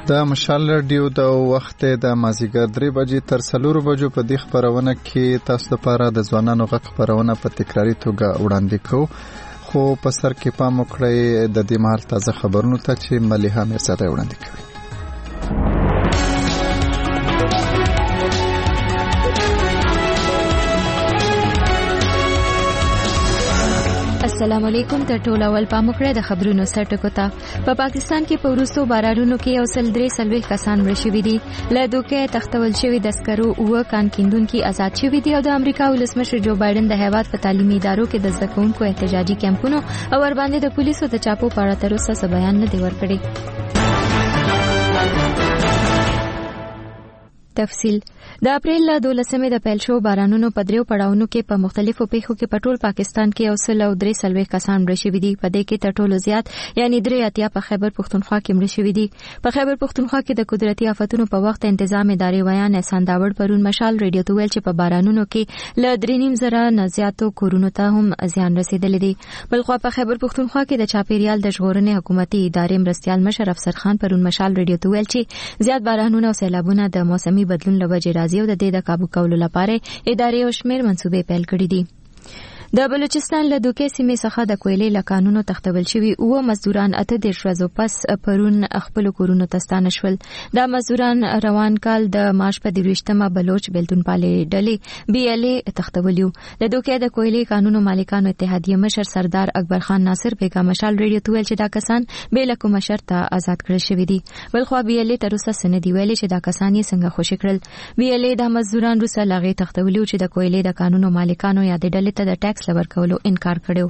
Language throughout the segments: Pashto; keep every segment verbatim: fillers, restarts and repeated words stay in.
د مشال رادیو د وخت د مازیګر درې بجې تر څلور بجو په دې خبرونه کې تاسو لپاره د ځوانانو غږ خبرونه په تکراری توګه وړاندې کوو، خو په سر کې پام وکړئ د دې مهال تازه خبرونو ته چې ملیحه میرزاده وړاندې کوي. السلام علیکم. تر ټولو اول پام وکړئ د خبرونو سرټکو ته. په پاکستان کې په وروستو بارانونو کې یو سل درې څلوېښت کسان مړه شوي دي. له دوکې تختول شوي د عسکرو اووه کان کیندونکي آزاد شوي دي او د امریکا ولسمشر جو بایدن د هیواد په تعلیمي ادارو کې د زده کوونکو احتجاجي کیمپونو او ورباندې د پولیسو د چاپو په اړه تر اوسه څه بیان نه دی ورکړی. تفصیل د اپریل له دولسمې د پیل شو بارانونو په دریو پړاوونو کې په مختلفو پیښو کې په ټول پاکستان کې یو سل درې څلوېښت کسان مړه شوي دي. په دې کې تر ټولو زیات یعنی درې اتیا په خیبر پښتونخوا کې مړه شوي دي. په خیبر پښتونخوا کې د قدرتي آفتونو په وخت تنظیم ادارې ویان احسان داوړ پرون مشال ریډیو ته ویل چې په بارانونو کې له درې نیم زره نه زیاتو کورونو ته هم زیان رسیدلی دی. بلخوا په خیبر پښتونخوا کې د چاپیریال د ژغورنې حکومتي ادارې مرستیال مشر افسر خان پرون مشال ریډیو ته ویل چې زیات بارانونه او سیلابونه د موسمي بدلون له وجې راځي او د دې د کابو کولو لپاره ادارې او شمیر منصوبې پیل کړې دي. د بلوچستان له دوکې سیمې څخه د کویلې لکانونو تختول شوي اوه مزدوران اته دېرش ورځو پس پرون خپل کورونو ته ستانه شول. دا مزدوران روان کال د مارچ په دېرشتمه بلوچ بیلتون پالې ډلې بي ال اي تختولیو. د دوکې د کویلې قانونو مالکانو اتحادیه مشر سردار اکبر خان ناصر بیگا مشال ریډیو ته ویل چې دا کسان بې له کومه شرطه آزاد کړل شوي دي. بلخوا بي ال اي تر اوسه څه نه دي ویلي چې دا کسان یې څنګه خوشي کړل. بي ال اي دا مزدوران وروسته له هغې تختولیو چې د کویلې د قانونو مالکانو یا د ډلې ته د ټیکس لور کولو انکار کړو.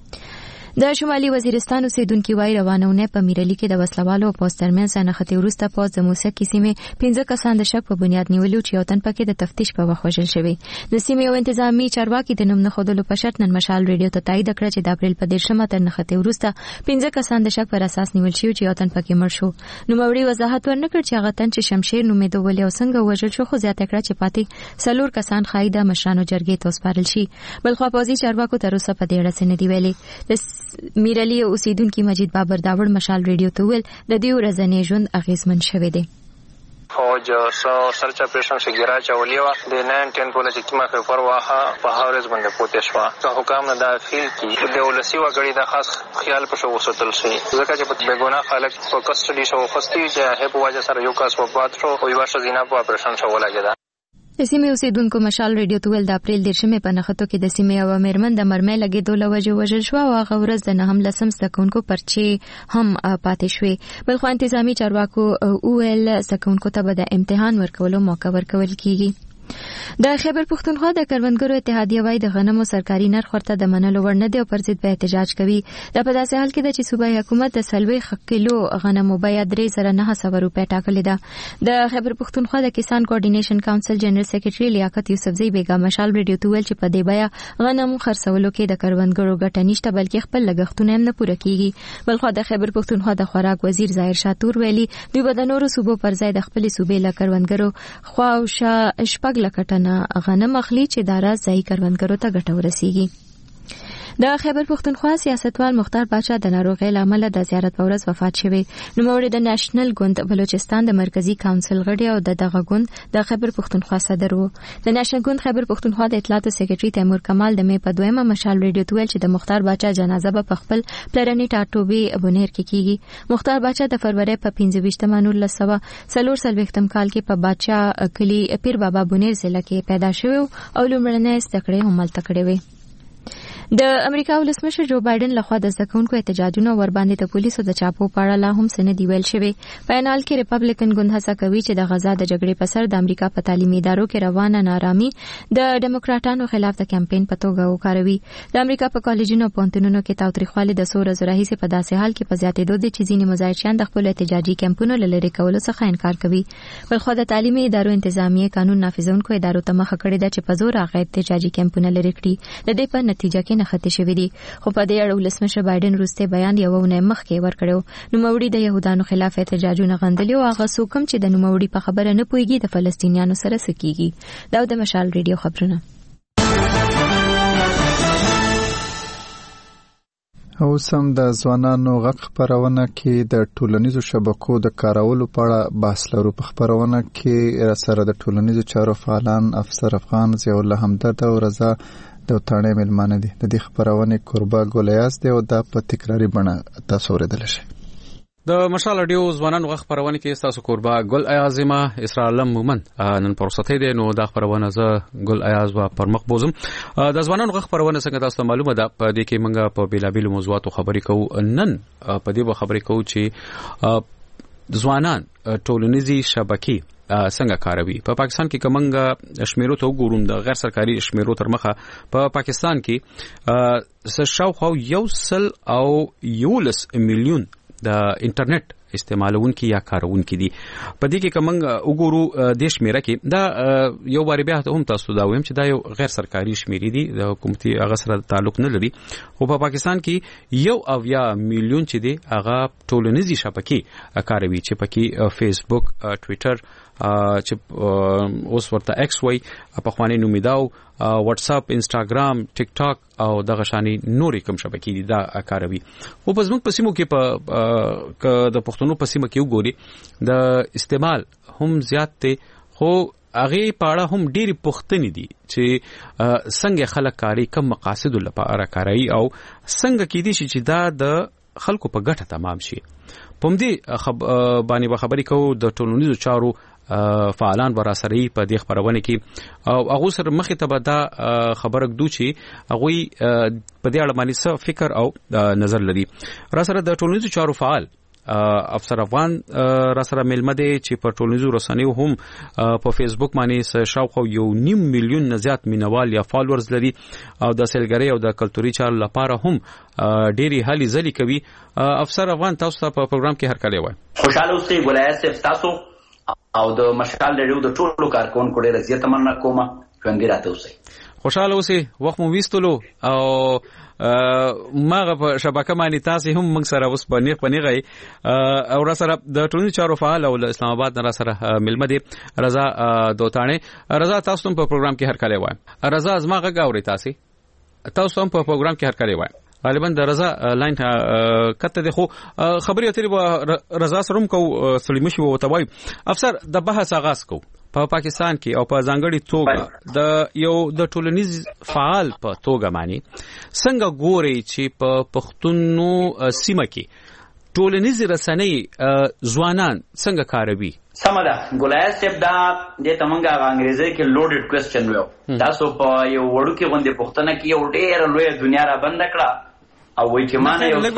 د شمالي وزیرستان اوسیدونکو وايي روانونه په میرلی کې د وسلوالو په پوسټرمن سره خطي ورسته پوز د موسیقي سیمه پنځه کسان د شک په بنیاد نیولو چې یو تن پکې د تفتیش په وخت وژل شوی. د سیمه یو انتظامی چارواکي د نوم نه خودلو په شرط نن مشال ریډیو ته تایید کړ چې د اپریل په دیرشمه تر نه خطي ورسته پنځه کسان د شک پر اساس نیول شوی چې یو تن پکې مړ شو. نو موري وضاحت ورنکړ چې هغه تن چې شمشیر نومې دوه او څنګه وژل شو، خو زیاته کړ چې پاتې سلور کسان خایده مشرانو جرګې ته وسپارل شي. بلخوا پوزي چارواکو تر اوسه په دې اړه څه نه دی ویلي. د میرلی اوسیدونکو مجید بابر داوړ مشال ریډیو ته ویل د دې ورځې ژوند اغیزمن شوی دی. فوج سو سرچ اپریشن سے گرا چولیه وا د نن ټن په لږ کیما خبر واها په هاورز باندې پوتې شو. که حکام نه دا فیل کی د ولسی وګړي د خاص خیال په شو وساتل شي ځکه چې په بیگونه خلک په کسټډي شو خوستي چې هه په وجه سره یو کس وفات شو او یو شزینه په اپریشن شو ولاګه. د سیمې اوسیدونکو مشال ریډیو ته ویل د اپریل دیرشمې په نښتو کې د سیمې یوه میرمن د مرمۍ لګېدو له وجې وژل شوه او هغه ورځ د نهم لسم زده کوونکو پرچې هم پاتې شوې. بلخوا انتظامي چارواکو وویل زده کوونکو ته به د امتحان ورکولو موقع ورکول کیږي. د خیبر پښتونخوا د کروندګرو اتحادیه وايي د غنمو سرکاري نرخ ورته د منلو وړ نه دی او پر ضد به احتجاج کوي. دا په داسې حال کې ده چې صوبایي حکومت د څلوېښت کیلو غنمو بیه درې زره نهه سوه روپۍ ټاکلې ده. د خیبر پښتونخوا د کسان کوارډینیشن کونسل جنرال سیکریټري لیاقت یوسفزۍ بیگا مشال ریډیو ته ویل چې په دې بیه غنمو خرڅولو کې د کروندګرو ګټه نشته بلکې خپل لګښتونه هم نه پوره کیږي. بلخوا د خیبر پښتونخوا د خوراک وزیر ظاهر شاه تور ویلي دوی به د نورو صوبو پر ځای د خپلې صوبې له کروندګرو خواوشا شپږ لکه ټنه غنم اخلي چې دا راز ځای کروندګرو ته ګټه ورسیږي. د خیبر پښتونخوا سیاستوال مختار باچا د ناروغۍ له امله د زیارت په ورځ وفات شوی. نوموړی د نېشنل ګوند بلوچستان د مرکزی کونسل غړی او د دغه ګوند د خیبر پښتونخوا صدر وو. د نېشنل ګوند خیبر پښتونخوا د اطلاعاتو سیکریټري تیمور کمال د مې په دویمه مشال ریډیو ته ویل چې د مختار باچا جنازه به په خپل پلرني ټاټوبي بونیر کې کیږي. مختار باچا د فروری په پنځه ویشتمه نولس سوه څلور څلوېښتم کال کې په باچا کلی پیر بابا بونیر ضلع کې پیدا شوی او لومړنۍ زده کړې هم هلته کړې وې. د امریکا ولسمشر جو بایدن لخوا د زده کوونکو احتجاجونو ورباندې د پولیسو د چاپو په اړه لا هم څه نه دی ویل شوی. په انال کې ریپبلیکن ګوند هڅه کوي چې د غزا د جګړې په سر د امریکا په تعلیمي ادارو کې روانه نارامي د ډیموکراټانو خلاف د کمپاین په توګه وکاروي. د امریکا په کالجونو او پوهنتونونو کې تاوتریخوالي د څو ورځو راهیسې په داسې حال کې په زیاتېدو دي چې ځینې مظاهرچیان د خپلو احتجاجي کمپونو له لرې کولو څخه انکار کوي. بلخوا د تعلیمي ادارو انتظامیه قانون نافذونکو ادارو ته مخه کړې ده چې په زور هغه احتجاجي کمپونه لرې کړي. د دې په نتیجه کې نښتې شوي دي. خو په دې اړه ولسمشر بایدن وروسته بیان یو ونه مخکې ورکړو. نوموړي د يهودانو خلاف احتجاجونه غندلي او هغه څوک چې د نوموړي په خبره نه پوهیږي د فلسطینیانو سره سکیږي. دا د مشال ریډیو خبرونه. او سم د ځوانانو غږ خپرونه کې د ټولنیزو شبکو د کارولو په اړه بحث لرو. په خپرونه کې سره د ټولنیزو چارو فعالان افسر افغان ضیاء الله همدرد او رضا دوتاڼې ملمانه دي. د دې خپرونې کوربه ګولیاس دی او دا په تکراری بڼه تاسو اوریدلی شئ. د مشال رادیو ځوانانو غږ خپرونه کې تاسو کوربه ګل ایاز ما اسرا علم مومن نن پرسته دي. نو دا خپرونه زه ګل ایاز وا پرمخ بوزم. د ځوانانو غږ خپرونه څنګه تاسو معلومه ده په دې کې موږ په بیلابیل موضوعاتو خبرې کوو. نن په دې به خبرې کوو چې ځوانان ټولنیزي شبکې څنګه کاروي. په پاکستان کې کومنګ شمیرو ته وګورم د غیر سرکاري شمیرو تر مخه په پاکستان کې شاوخوا یو سل او یولس میلیون د انټرنیټ استعمالونکي یا کارونکي دي. په دې کې کومنګ وګورو د شمیره کې دا یو بار بیا ته هم تاسو دا وایم چې دا یو غیر سرکاري شمیرې دي د حکومتي هغه سره تعلق نه لري. خو په پاکستان کې یو اویا میلیون چې دي هغه ټولنیزي شبکې کاروي چې پکې فیسبوک، ټوئیټر چې اوس ورته ایکس وای په خواني نومیداو، واتس اپ، انستاګرام، ټیک ټاک او دغه شانی نورې کوم شبکې دي دا کاروي. او په زموږ په سیمو کې په د پښتنو په سیمه کې وګوري د استعمال هم زیات دی. خو هغه پاړه هم ډېری پښتني دي چې څنګه خلک کاری کم مقاصد لپاره کاروي او څنګه کې دي چې دا د خلکو په ګټه تمام شي. په دې خب باندې به خبرې کوو د ټولنیزو چارو فعالان برا سره په دې خبرونه کې او هغه سره مخې ته به دا خبره کړو چې هغه په دې اړه باندې څه فکر او نظر لري. را سره د ټولنیزو چارو فعال افسر افغان را سره ملمه دي چې په ټولنیزو رسنیو هم په فیسبوک باندې شاوخوا یو نیم میلیون نه زیات مینوال یا فالوورز لري او د سیلګری او د کلتوري چارو لپاره هم ډېری هلي ځلي کوي. افسر افغان تاسو ته په پروګرام کې هرکلی وایم. خوشاله اوسئ ګولایت صاحب تاسو او د مشال رادیو د ټولو کارکونکو ډېره زیاته مننه کوم. ژوندي راته اوسئ. خوشاله اوسئ. وخت مو ویستلو او ماغه په شبکه باندې تاسو هم موږ سره اوس په نیغ په نیغه او را سره د ټولنیزو چارو فعال او اسلام آباد نه را سره ملمه دي رضا دوتاڼې. رضا تاسو هم په پروګرام کې هرکلی وایم. رضا زما غږ اورئ تاسو تاسو هم په پروګرام کې هرکلی وایم. غالبا د رضا لاین کته دی خو خبرې اترې به رضا سره هم کو سلیمه شي وو توای. افسر د بحث آغاز کو په پا پاکستان کې او په ځانګړي توګه د یو د ټولنیز فعال په توګه معنی څنګه ګوري چې په پښتونو سیمه کې ټولنیز رسنۍ ځوانان څنګه کاروي. سمه ده ګولایت صاحب دا د تمنګ انګریزي کې لوډډ کوېسچن ویو. تاسو په یو وړو کې غونډه پښتنه کې یو ډېر لوی دنیا را بند کړه او وای چې مانه یو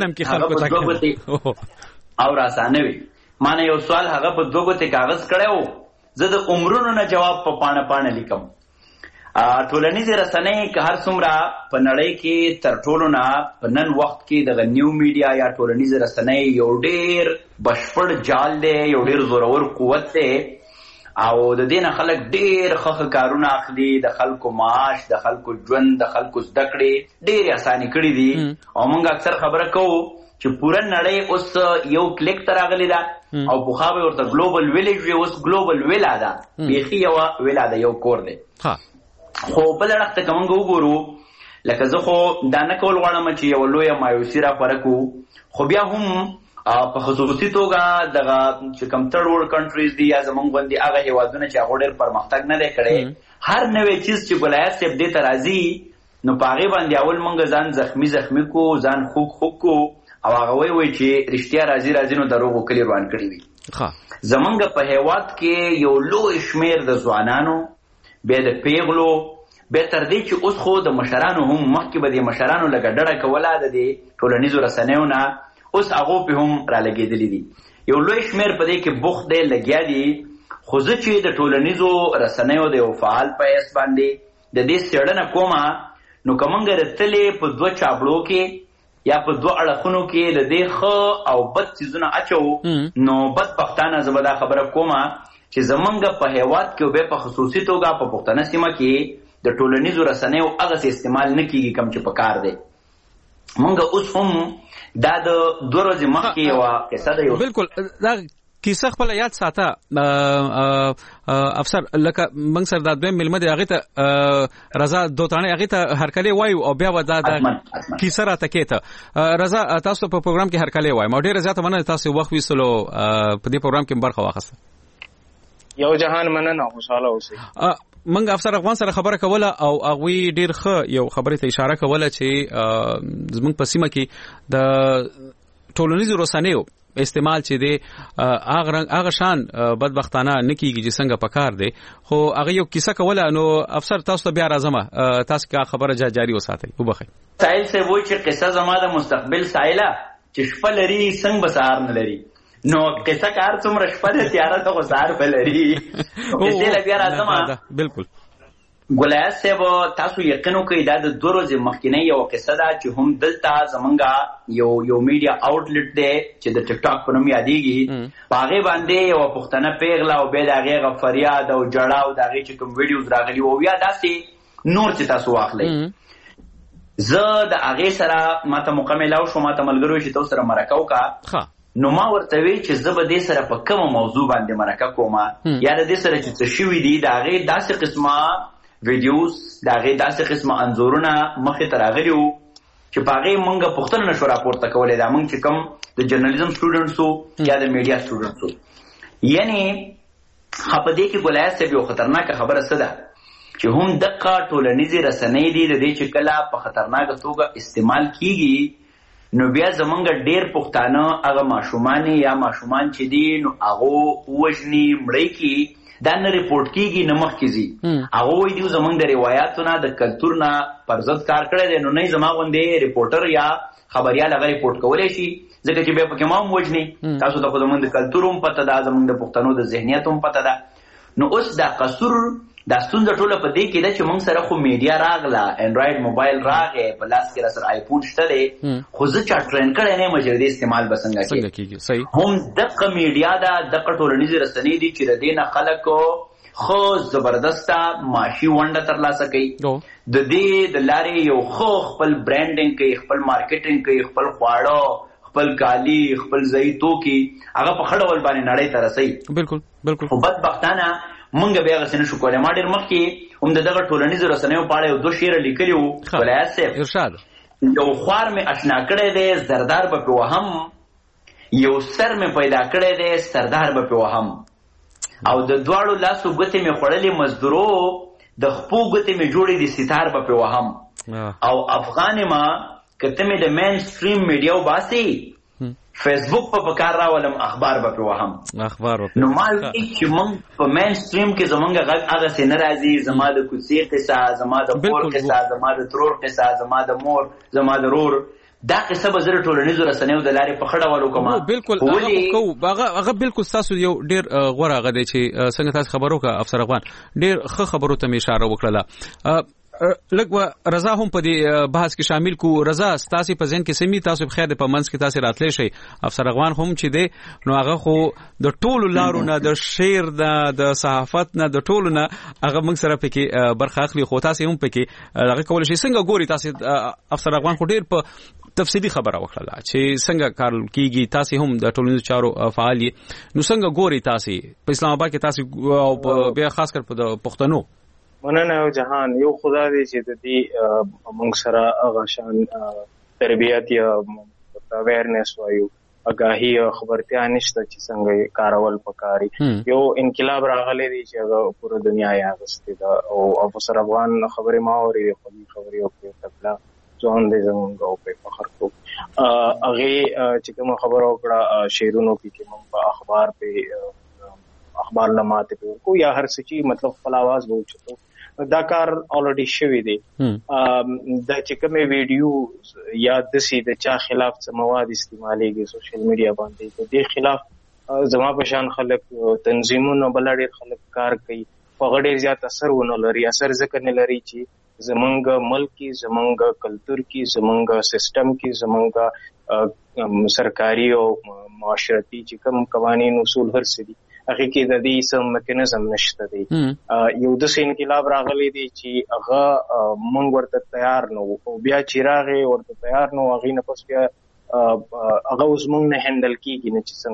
سوال او راسانه وي مانه یو سوال هغه په دوه غوته کاغذ کړو زه د عمرونو نه جواب په پاڼه پاڼه لیکم. ټولنیز رسنۍ که هر څومره په نړۍ کې تر ټولو نه په نن وخت کې د نیو میډیا یا ټولنیز رسنۍ یو ډېر بشپړ جال دی، یو ډېر زورور قوت دی او د دې نه خلک ډېر ښه کارونه اخلي. د خلکو معاش، د خلکو ژوند، د خلکو زده کړې ډېرې اساني کړي دي او موږ اکثر خبره کوو چې پوره نړۍ اوس یو کلیک ته راغلی ده او پخوا به ورته ګلوبل ویلیج وي، اوس ګلوبل ویلا ده، بیخي یوه ویلا ده، یو کور دی. خو بل اړخ ته که موږ وګورو لکه زه خو دا نه کول غواړم چې یوه لویه مایوسي راخوره کړو، خو بیا هم په خصوصي توګه دغه چې کوم تھرډ ورلډ کنټریز دي یا زمونږ غوندې هغه هېوادونه چې هغو ډېر پرمختګ نه دی کړی، هر نوی چیز چې ګولایت صاحب دې ته راځي نو په هغې باندې اول موږ ځان زخمي زخمي کو، ځان خوږ خوږ کو او هغه وایي وایي چې رښتیا راځي راځي نو دروغو کلي روان کړي وي. زمونږ په هېواد کې یو لوی شمېر د ځوانانو، بیا د پیغلو، بیا تر دې چې اوس خو د مشرانو هم مخکې به د مشرانو لږه ډډه کوله د دې ټولنیزو رسنیو نه، اوس هغو پې هم رالګېدلي دي. یو لوی شمېر په دې کې بوخت دی، لګیا دي. خو زه چې د ټولنیزو رسنیو د یو فعال په حیث باندې د دې څېړنه کومه نو که موږ رتلې په دوه چابړو کې یا په دوه اړخونو کې د دې ښه او بد څیزونه اچوو نو بدبختانه زه به دا خبره کومه چې زمونږ په هېواد کې او بیا په خصوصي توګه په پښتنه سیمه کې د ټولنیزو رسنیو هغسې استعمال نه کېږي کوم چې پکار دی. مونږ اوس هم دا د دوه ورځې مخکې یوه قصه ده. بالکل دا کیسه خپل یاد ساته افسر لکه موږ سره د دویم ملمه دی هغه ته رضا دوتانه هغه ته هرکلی وایو او بیا ودا د کیسه را تکیته رضا تاسو په پروګرام کې هرکلی وایو مو ډیر زیاته مننه تاسو وخت ویسلو په دې پروګرام کې برخه واخیسته یو جهان مننه خوشاله اوسئ. منګ افسر افغان سره خبره کوله او هغه ډیر ښه یو خبره ته اشاره کوله چې زموږ په سیمه کې د ټولنیزو رسنیو استعمال چې دی هغه رنګ هغه شان بدبختانه نکیږي چې څنګه پکار دی خو هغه یو کیسه کوله نو افسر تاسو ته بیا راځم تاسو کا خبره جاری وساتئ وبخئ. سائل سے وای چې قصه زما د مستقبل سائله چې شپه لري څنګه بسار نه لري نو قصه کار څومره شپه د تیاره ته غزار بلري کیسه لګیا راځم. بالکل ګولایت صاحب تاسو یقینو کوي دا د دوه ورځې مخکینه یو قصه ده چې هم دلته زمونږه یو یو میډیا آوټلټ دی چې د ټیک ټاک په نوم یادېږي هغې باندې یو پښتنه پیغله او بیا د هغې هغه فریاد او جړا او د هغې چې کوم ویډیوز راغلي او یا داسې نور چې تاسو واخلئ زه د هغې سره ما ته موقع میلاو شو ما ته ملګري وایي چې تاسو سره مرکه وکړه نو ما ورته وی چې زه به دې سره په کومه موضوع باندې مرکه کوم یا د دې سره چې څه شوي دي د هغې داسې قسمه ویډیوز د هغې داسې قسمه انځورونه مخې ته راغلي وو چې په هغې موږ پوښتنه نشو راپورته کولی دا موږ چې کوم د جرنالیزم سټوډنټس وو یا د میډیا سټوډنټس وو یعنې ښه په دې کې ګولایت صاحب یو خطرناکه خبره څه ده چې هم دقه ټولنیزې رسنۍ دي د دې چې کله په خطرناکه توګه استعمال کیږي نو بیا زمونږ ډېر پښتانه هغه ماشومان یا ماشومان چې دي نو هغه ووژني مړی کي دا نه ریپورټ کیږي نه مخکې ځي هغه وایي دوی زمونږ د روایاتو نه د کلتور نه پر ضد کار کړی دی نو نه یې زما غوندې ریپورټر یا خبریال هغه ریپورټ کولی شي ځکه چې بیا پکې ما هم وژني تاسو ته خو زمونږ د کلتور هم پته ده زمونږ د پښتنو د ذهنیت هم پته ده نو اوس دا قصور دا ستونزه ټوله په دې کې ده چې موږ سره خو میډیا راغله انډرایډ موبایل راغی په لاس کې را سره آیفون شته دی خو زه چا ټرین کړی نه یم چې د دې استعمال به څنګه کېږي هم دقه میډیا ده دقه ټولنیزې رسنۍ دي چې د دې نه خلکو خو زبردسته معاشي ونډه ترلاسه کوي د دې د لارې یو خو خپل برانډینګ کوي خپل مارکیټینګ کوي خپل خواړه خپل کالی خپل ځایي توکي هغه په ښه ډول باندې نړۍ ته رسوي. بالکل بالکل خو بدبختانه مونږ بیا هغسې نشو کولی ما ډېر مخکې هم د دغه ټولنیزو رسنیو په اړه یو دوه شعره لیکلي وو ولایت صاحب یو خوار مې اشنا کړی دی زردار به پې وهم یو سر مې پیدا کړی دی سردار به پې وهم او د دواړو لاسو ګوتې مې خوړلې مزدورو د خپو ګوتې مې جوړې دي ستار به پې وهم او افغان ما که ته مې د مین سټریم میډیا وباسې فیسبوک په پکار راولم اخبار به پې وهم اخبار نو ما وایي چې موږ په مین سټریم کې زمونږ غږ هغسې نه راځي زما د کوڅې قصه زما د کور قصه زما د ترور قصه زما د مور زما د رور دا قصه به زه د ټولنیزو رسنیو د لارې په ښه ډول وکړم بالکل هغه بالکل ستاسو یو ډېر غوره هغه دی چې څنګه تاسو خبر وکړه افسر افغان ډېر ښه خبرو ته مې اشاره وکړله لږ رضا هم په دې بحث کې شامل کو رضا ستاسو په ذهن کې سمي تاسو په خیر د پمنځ کې تاسو راتلې شي افسر افغان هم چې دی نو هغه خو د ټولو لارو نه د شعر نه د صحافت نه د ټولو نه هغه موږ سره پکې برخه اخلي خو تاسو هم پکې هغه کول شي څنګه ګوري تاسو افسر افغان خو ډېر په تفصیلی خبره وکړه چې څنګه کار کیږي تاسو هم د ټولنیزو چارو فعال یې نو څنګه ګوري تاسو په اسلام آباد کې تاسو او بیا خاص کر په پښتنو مننه او جهان یو خدا دې چې د دې موږ سره هغه شان تربیت یا اویرنس وایو آگاهي او خبرتیا نشته چې څنګه کارول پکاري یو انقلاب راغلی دی چې هغه پوره دنیا یې اغوستې ده او افسر افغان خبرې ما اورېدې خو خبرې وکړې تبله ځوان دی زمونږ او پرې فخر کوو هغې چې کومه خبره وکړه شعرونو کې چې موږ په اخبار پې اخبار لماته پې ورکو یا هر څه چې مطلب خپل اواز به اوچتو دا کار آلریډي شوی دی دا چې کومې ویډیو یا داسې د چا خلاف څه مواد استعمالیږي سوشل میډیا باندې د دې خلاف زما په شان خلک تنظیمونه بله ډېر خلک کار کوي خو هغه ډېر زیات اثر ونه لري اثر ځکه نه لري چې زمونږ ملک کې زمونږ کلتور کې زمونږ سیسټم کې زمونږ سرکاري او معاشرتي چې کوم قوانین اصول هر څه دي هغه کې د دې سم میکانیزم نشته دی یو داسې انقلاب راغلی دی چې هغه مونږ ورته تیار نه وو او بیا چې راغی ورته تیار نه وو هغې نه پس بیا هغه اوس موږ نه هندل کیږي نه چې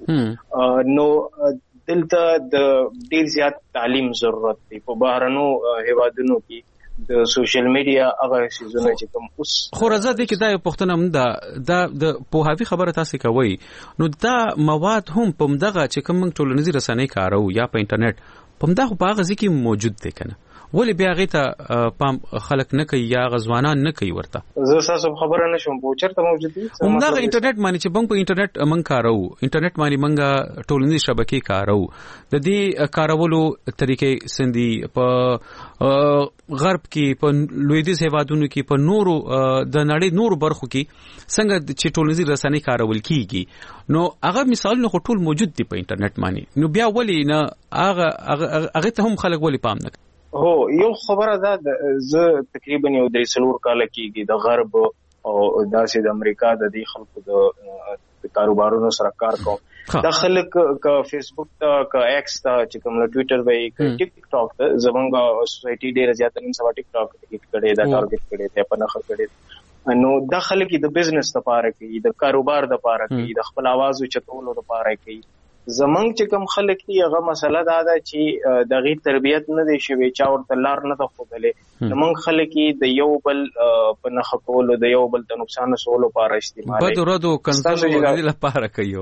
څنګه نو دلته د ډیر زیات تعلیم ضرورت دی په بهرنو هیوادونو کې د سوشل میډیا هغه سيزونه چې کوم اوس خو راځه دې کې دا یو پښتنه هم دا د پوهاوی خبره تاسو کوي نو دا مواد هم په مدغه چې کوم ټولنیزي رسنۍ کارو یا په انټرنیټ په مدغه په هغه ځکه موجود دي کنه ولی بیا غیته پام خلک نه کوي یا غزوانان نه کوي ورته زه تاسو خبره نشم په چرته موجود دي همدغه انټرنیټ باندې چې بنګ په انټرنیټ من کارو انټرنیټ باندې منګه ټولنیزي شبکې کارو د دې کارولو طریقې سندي په غرب کې په لویدیز هیوادونو کې په نورو د نړۍ نورو برخو کې څنګه چې ټولنیزي رسنۍ کارول کیږي نو هغه مثالونه ټول موجود دي په انټرنیټ باندې نو بیا ولی نه هغه هغه ته هم خلک ولی پام نه هو یو خبره ده زه تقریبا یو درې څلور کال کېږي د غرب او داسې د امریکا د دې خلکو د کاروبارونو سره کار کوم د خلک ک فیسبوک ته ک ایکس ته چې کوم له ټوئیټر وای ک ټیک ټاک ته زمونږه سوسایټي ډیره زیاته نن سبا ټیک ټاک هیټ کړي دا ټارګټ کړي ته په نخښه کړي نو د خلک د بزنس لپاره کوي د کاروبار لپاره کوي د خپل आवाज چتولو لپاره کوي زمنګ چې کوم خلک دی هغه مسله دا ده چې د غي تربيت نه دي شوی چا ورته لار نه تخودلې زمنګ خلک د یو بل په نخ کولو د یو بل ته نقصان رسولو لپاره استعمال بد ورو کنټرول لپاره کوي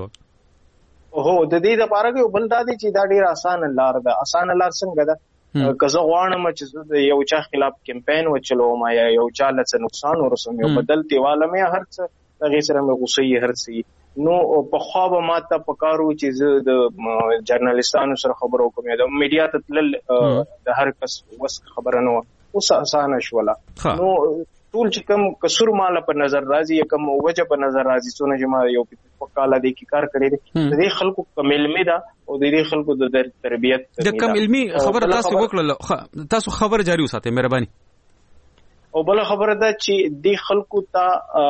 هو د دې لپاره کوي بل دا دي چې دا ډیر اسانه لار ده اسانه لار څنګه ده کزه غواړم چې د یو چا خلاف کمپاین وچلو ما یا یو چا له نقصان ورسوم یو بدل دیواله مې هر څه دغه سره مې غوسې هر څه نو په خوا به ماته پکارو چې زه د جرنالستانو سره خبرو کوم د میډیا ته تل د هر کس وس خبره نه اوس اسانه شوله نو ټول چې کوم قصور مال په نظر راځي کوم وجه په نظر راځي څونه چې ما یو په کاله د کی کار کړی دی د خلکو کم علمي ده او د خلکو د تربيت د کم علمي خبره تاسو وکړه تاسو خبر جاری وساتئ مهرباني او بل خبره ده چې د خلکو ته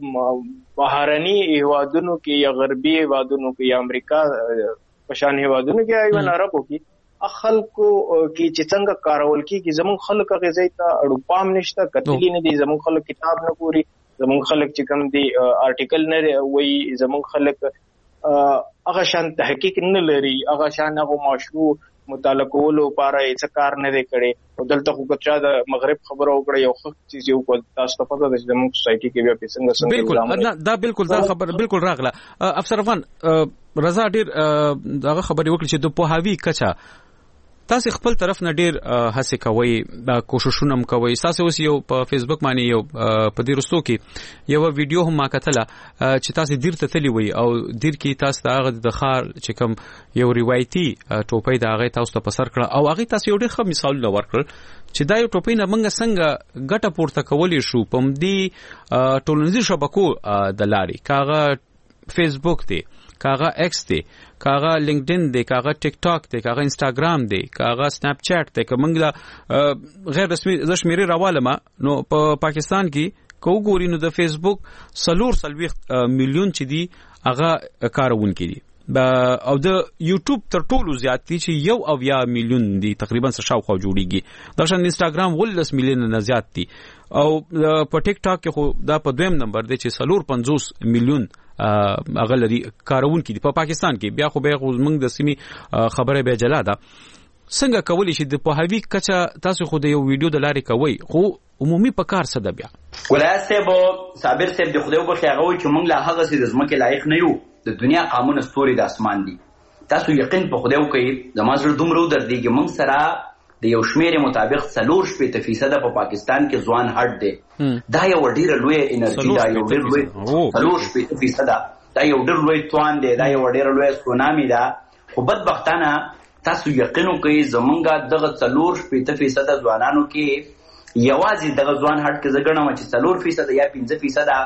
بهرني هیوادونو کې یا غربي هیوادونو کې یا امریکا په شان هیوادونو کې ایوان عربو کې خلکو کې چې څنګه کارول کیږي زمون خلک غزي ته اړو پام نشته کتلی نه دي زمون خلک کتاب نه پوری زمون خلک چې کوم دي آرټیکل نه وای زمون خلک هغه شان تحقیق نه لري هغه شان هغه مشروع مطالعه کولو لپاره هیڅ کار نه دی کړی او دلته خو کچا د مغرب خبرو وکړه یو ښه چیز یو کول تاسو ته پته ده چې موږ سوسایټي کې بیا څنګه څنګه بالکل دا بالکل دا خبر بالکل راغله افسر افغان رضا ډیر دغه خبري وکړي چې د پوهاوی کچا تاسو خپل طرف نه ډیر هڅه کوي دا کوششونه هم کوي تاسو اوس یو په فیسبوک باندې یو په دې رسو کې یو ویډیو هم ما کتله چې تاسو دیر ته تلی وي او دیر کې تاسو هغه د خار چې کوم یو روایتي ټوپۍ د هغه تاسو ته پسر کړ او هغه تاسو یو ډیر ښه مثال لور کړ چې دا یو ټوپۍ نه منګه څنګه ګټه پورته کولې شو په دې ټولنیزو شبکو د لاري کاغه فیسبوک دی کاغه ایکس دی کاغه لینکډین دی کاغه ټیک ټاک دی کاغه انستګرام دی کاغه سناپ چیټ دی کومنګ غیر رسمي زشمیري راواله ما نو په پاکستان کې کو ګوري نو د فیسبوک سلور سلويخ میلیون چې دی هغه کارون کړي او د یوټیوب تر ټولو زیات دي چې یو او یا میلیون دي تقریبا شاوخوا جوړیږي دا شان انستګرام ولس میلیون نه زیات دي او په ټیک ټاک کې خو دا په دویم نمبر دی چې سلور پنځوس میلیون هغه لري کارون کې په پاکستان کې بیا خو به موږ د سیمې خبره به جلا ده څنګه کولی شي د پوهاوی کچا تاسو خو د یو ویډیو د لارې کوي خو عمومي په کار څه ده بیا ولایت صاحب صابر صاحب د خدای په خیاغه وي چې موږ لا هغه سي د زمکه لایق نه یو د دنیا قانون ستوري د اسمان دي تاسو یقین په خدای وکړئ د مازر دومره دردېږي موږ سره د یو شمیر مطابق څلور شپږ فیصد په پاکستان کې ځوان هټ دی دا یو ډیر لوی انرژي دا یو ډیر لوی څلور شپږ فیصد دا یو ډیر لوی توان دی دا یو ډیر لوی سونامي دا خو بدبختانه تاسو یقین وکړئ زمونږه دغه څلور شپږ فیصد ځوانانو کې یوازې دغه ځوان هټ کې زګړم چې څلور فیصد یا پنځه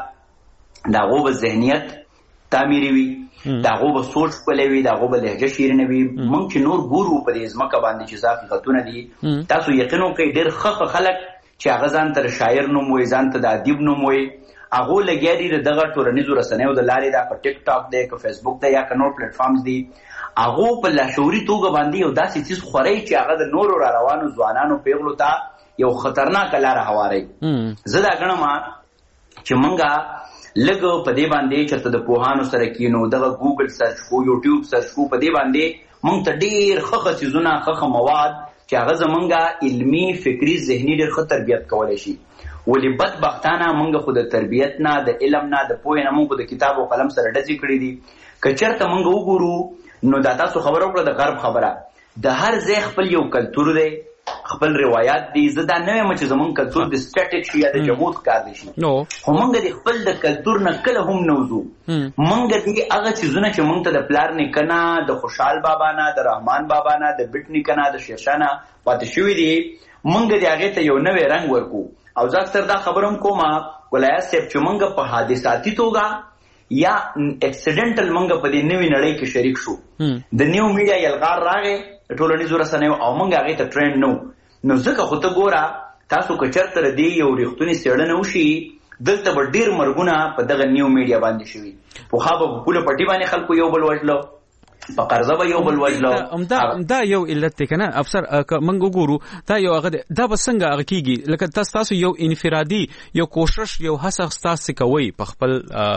فیصد دا غو به ذهنیت تعمیري وي دا غو به سوچ پلوي دا غو به لهجه شیرینه وي مونږ چې نور ګورو په دې ځمکه باندې چې حقیقتونه دي تاسو یقین وکړئ ډېر ښه خلک چې هغه ځان ته شاعر نوم وایي ځان ته د ادیب نوم وایي هغه لګیا دي دغه ټولنیزو رسنیو د لارې دا په ټیک ټاک دی که فیسبوک دی یا که نور پلیټ فارمز دي هغه په لاشعوري توګه باندې یو داسې چیز خوري چې هغه د نورو را روانو ځوانانو پیغلو ته یو خطرناک لار هواري زه دا ګڼم چې مونږه لګ په دې باندې چې د پوهانو سره کینو دغه ګوګل سرچ کو یوټیوب سرچ کو په دې باندې مونږ ته ډیر ښه سيزونه ښه مواد چې هغه زمونږه علمي فکری ذهني ډیر ښه تربیت کولای شي. ولې بدبختانه مونږ خو د تربیت نه د علم نه د پوهې نه مونږ د کتاب او قلم سره ډزې کړې دي. که چېرته مونږ وګورو نو دا تاسو خبره وکړه د غرب خبره د هر ځای خپل یو کلتور دی خپل روایت دي. زه دا نه وایم چې زمونږ کلتور د سټیټیک شي یا د جمود کار دی شي خو مونږ د خپل د کلتور نه کله هم نه وځو. مونږ د هغه څیزونه چې مونږ ته د پلار نیکه نه د خوشحال بابا نه د رحمان بابا نه د بټ نیکه نه د شیرشاه نه پاتې شوي دي مونږ د هغې ته یو نوی رنګ ورکو. او زه اکثر دا خبره هم کومه ولایت صاحب چې مونږ په حادثاتي توګه یا اکسیډنټل مونږ په دې نوې نړۍ کې شریک شو. د نیو میډیا یلغار راغې ټولنیزو رسنیو او مونږ هغې ته ټرینډ نه وو. نو ځکه خو ته ګوره تاسو که چېرته د دې یو ریښتونې څېړنه وشي دلته به ډېر مرګونه په دغه نیو میډیا باندې شوي. پخوا به په پوله پټي باندې خلکو یو بل وژله په قرضه به یو بل وژله. دا یو علت دی که نه افسر که موږ وګورو دا یو هغه دا به څنګه هغه کېږي لکه تاسو تاسو یو انفرادي یو کوشش یو هڅه ستاسې کوئ په خپل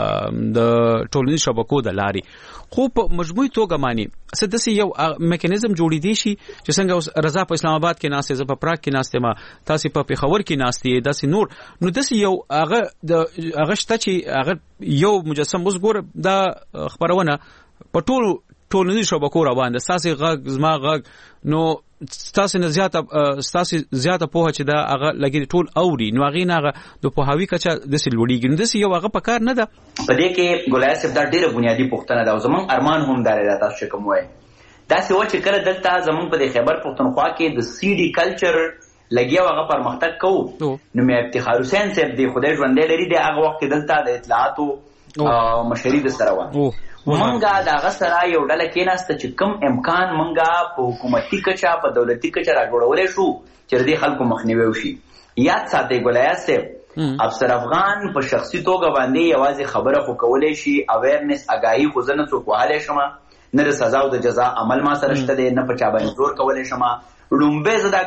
د ټولنیزو شبکو د لارې خو په مجموعي توګه معنی څه داسې یو میکانیزم جوړېدی شي چې څنګه اوس رضا په اسلام آباد کې ناست یې زه په پراګ کې ناست یم تاسې په پېښور کې ناست یې داسې نور نو داسې یو هغه د هغه شته چې هغه یو مجسم اوس ګوره دا خپرونه په ټولو ټولنیزو شبکو روان ده ستاسې غږ زما غږ نو ستاسې نه زیاته ستاسې زیاته پوهه چې دا هغه لګي ټول اوري نو هغې نه هغه د پوهاوي کچه داسې لوړېږي نو داسې یو هغه په کار نه ده. په دې کې ګلایه صاحب دا ډېره بنیادي پوښتنه ده او زموږ ارمان هم دا دی تاسو چې کوم وایي داسې وه چې کله دلته زموږ په دې خیبر پښتونخوا کې د سی ډي کلچر لګیا او هغه پرمختګ کوو نو مې افتخار حسین صاحب دی خدای ژوندی لري دی هغه وخت کې دلته د اطلاعاتو مشري د سره وه مونږه د هغه سره یو ډله کېناسته چې کوم امکان مونږه په حکومتي کچه په دولتي کچه راجوړولی شو چې د دې خلکو مخنیوی وشي. یاد ساتئ ګلایه صاحب افسر افغان په شخصي توګه باندې یوازې خبره خو کولی شي اویرنس اګاهي خو زه نه څوک وهلی شم نه د سزا او د جزا عمل ما سره شته دی نه په چا باندې زور کولی شم. لومبی زه دا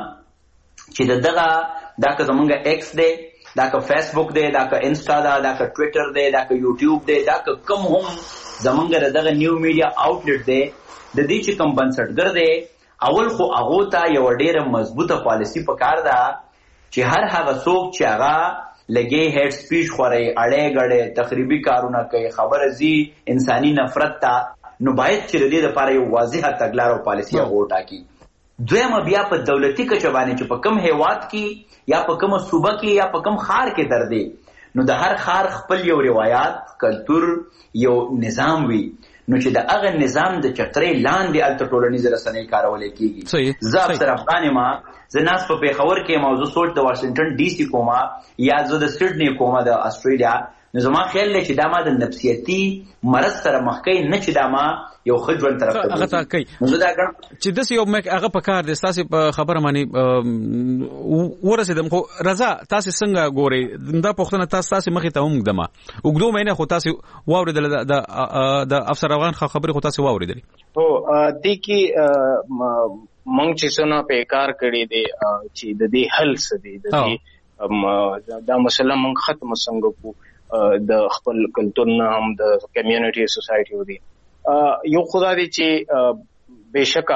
ګڼم چې د دغه دا که زمونږ ایکس دی دا که فیسبوک دی دا که انسټا ده دا که ټویټر دی دا که یوټیوب دی دا که کوم هم زمونږ د دغه نیو میډیا آوټلیټ دی د دې چې کوم بنسټګر دی اول خو هغو ته یوه ډېره مضبوطه پالیسي پکار ده چې هر هغه څوک چې هغه لګې هیډ سپیچ خورئ اړې ګړې تخریبي کارونه کوي خبره ځي انساني نفرت ته نو باید چې د دې لپاره یو واضحه تګلاره او پالیسي هغه وټاکي. دویمه بیا په دولتي کچه باندې چې په کوم هیواد کې یا په کومه صوبه کې یا په کوم ښار کې در دی نو د هر ښار خپل یو روایات کلتور یو نظام وي نو چې د هغه نظام د چترۍ لاندې هلته ټولنیزې رسنۍ کارولی کېږي. زه افسر افغان یم زه ناست په پېښور کې یم او زه سوچ د واشنګټن ډي سي کومه یا زه د سډني کومه د اسټرالیا نو زما خیال دی چې دا ما د نفسیتي مرض سره مخ کوي نه چې دا ما یو ښه ژوند طرف ته هغه ته کوي چې داسې یو هغه په کار دی ستاسې په خبره باندې ورسېدم خو رضا تاسې څنګه ګورئ دا پوښتنه تاسو تاسې مخې ته هم ږدمه اوږدو مینه خو تاسې واورېدله د افسر افغان خبرې خو تاسې واورېدلې هو دې کې مونږ چې څونه په کار کړی دی چې د دې حل څه دی د دې دا مسله مونږ ختمه څنګه کو د خپل کلتور نه هم د کمیونټي سوسایټي دی یو خدا دی چې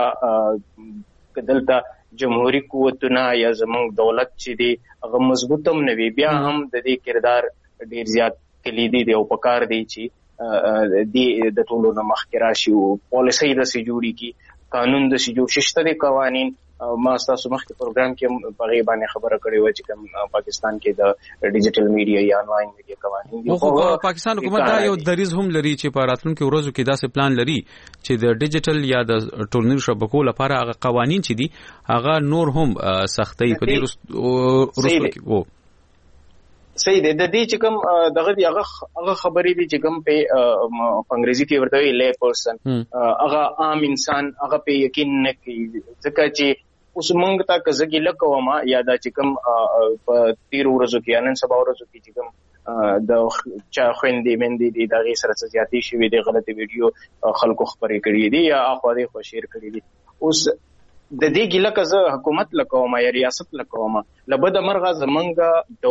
بهشکه دلته جمهوریت قوتونه یا زمونږ دولت چې دی هغه مضبوط هم نه وي بیا هم د دې کردار ډیر زیات کلیدي دی او پکار دی چې د ټولو نه مخکې راشي او پالیسۍ داسې جوړي کی قانون داسې جوړ شي شته دي قوانین ما ستاسو مخکې پروګرام کې په هغې باندې خبره کړې وه چې کوم پاکستان کې د ډیجیټل میډیا یا انلاین میډیا قوانین دي خو پاکستان حکومت دا یو دریځ هم لري چې په راتلونکو ورځو کې داسې پلان لري چې د ډیجیټل یا د ټولنیزو شبکو لپاره هغه قوانین چې دي هغه نور هم سختۍ په دې وروسته کې صحیح دی د دې چې کوم دغه دی هغه هغه خبرې دي چې کوم په انګریزي کې ورته وایي لے پرسن هغه عام انسان هغه په یقین نه کوي ځکه چې اوس مونږ ته که زه ګیله کوم یا دا چې کوم په تېرو ورځو کې نن سبا ورځو کې چې کوم د چا خویندې میندې دي د هغې سره څه زیاتې شوي دي غلطې ویډیو خلکو خپرې کړي دي یا اخوا دېخوا شیر کړي دي اوس د دې ګیله که زه حکومت له کوم یا ریاست له کوم له بده مرغه زمونږ دولت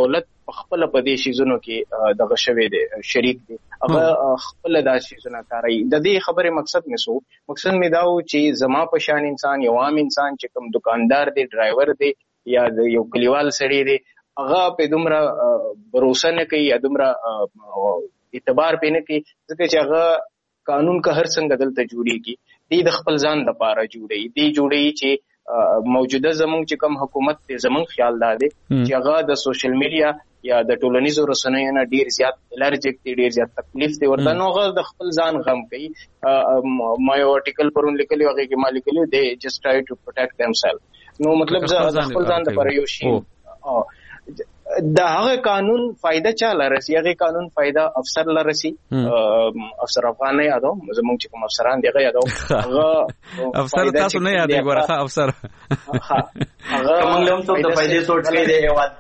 په خپل په دې شیزونو کې دغه شوی دی شریک دی هغه خپل دا شیزونه کوي. د دې خبرې مقصد مې سو مقصد مې دا و چې زما په شان انسان یو عام انسان چې کوم دکاندار دی ډرایور دی یا یو کلیوال سړی دی هغه په دومره باور نه کوي یا دومره اعتبار پې نه کوي ځکه چې هغه قانون که هر څنګه دلته جوړیږي دی د خپل ځان لپاره جوړي دی جوړي چې موجوده زمونږ چې کوم حکومت دی زمونږ خیال دا دی چې هغه د سوشل میډیا یا د ټولنیزو رسنیو نه ډیر زیات الرجیک دی ډیر زیات تکلیف دی ورته نو هغه د خپل ځان غم کوي. ما یو آرټیکل پرون لیکلی هغه کې ما لیکلی دی جسټ ټرای ټو پروټیکټ دیم سیلف نو مطلب زه خپل ځان لپاره یو شی دا هغه قانون فائدہ چا لرسي هغه قانون فائدہ افسر لرسي افسر افغان نه یادو زموږ چې کوم افسران دی یادو هغه افسر تاسو نه یادې ګورخه افسر هغه موږ له څه د فائدې سوچ کې دی یواد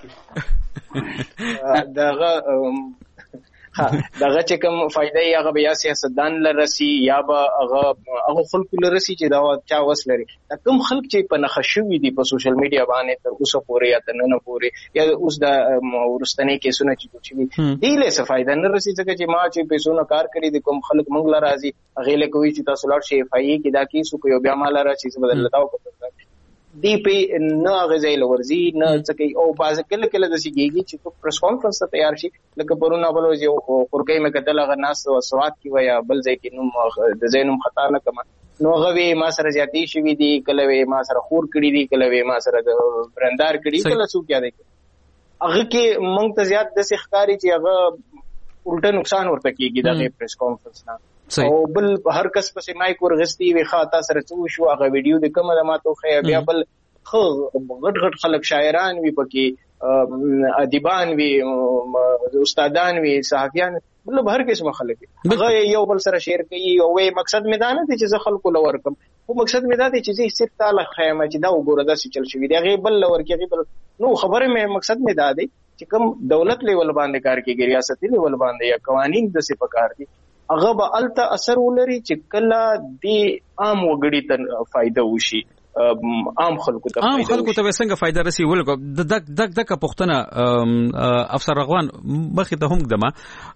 کې داغه ها داغه چې کوم فائدہ یې هغه بیا سیاستدان لرسي یا به هغه هغه خلکو لرسي چې دا چا وس لري کوم خلک چې په نخښوي دي په سوشل میډیا باندې تر اوسه پورې یا تر نن پورې یا اوس د ورستنې کیسونه چې کوي دی له څه فائدہ نه رسي ځکه چې ما چې پیسونه کار کړی دي کوم خلک مونږ لا راځي هغه له کوي چې تاسو لاړ شي اف آی کې دا کیسو کوي بیا مال راځي چې بدل لتاو کوي دی په نه غزای لورزي نه ځکه او باز کله کله د سیګيږي چې تو پریس کانفرنس ته تیار شي لکه پرونه بل یو خورګي مې کتل هغه ناس او سواد کی ویا بل ځای کې نو د زینوم خطا نه کما نو هغه ما سره زیاتی شوی دی کله وی ما سره خور کړی دی کله وی ما سره د برندار کړی کله څوک یاد کوي هغه کې مونږ ته زیات د ښکاری چې هغه الټا نقصان ورته کیږي د پریس کانفرنس نه او بل هر کس پسې مایک ورغستی وی خاطا سره څو شو هغه ویډیو د کومه ما ته خو بیا بل خو غټ غټ خلک شاعران وی پکې ادیبان وی استادان وی صحافیان مطلب هر قسم خلک هغه یو بل سره شیر کوي او وی مقصد مې دا نه دی چې زه خلکو لور کوم خو مقصد مې دا دی چې زه صرف تعالی خیمه چې دا وګوره دا څه چل شوی دی هغه بل لور کې بل نو خبره مې مقصد مې دا دی چې کوم دولت لیول باندې کار کوي ریاستي لیول باندې یا قوانین د څه پکار دي هغه به الته اثر ولري چې کله د عام وګړي ته فائدہ وشي عام خلکو ته عام خلکو ته څنګه فائدہ رسي ولګو د دک دک دک پښتنه افسر رغوان مخې ته هم دمه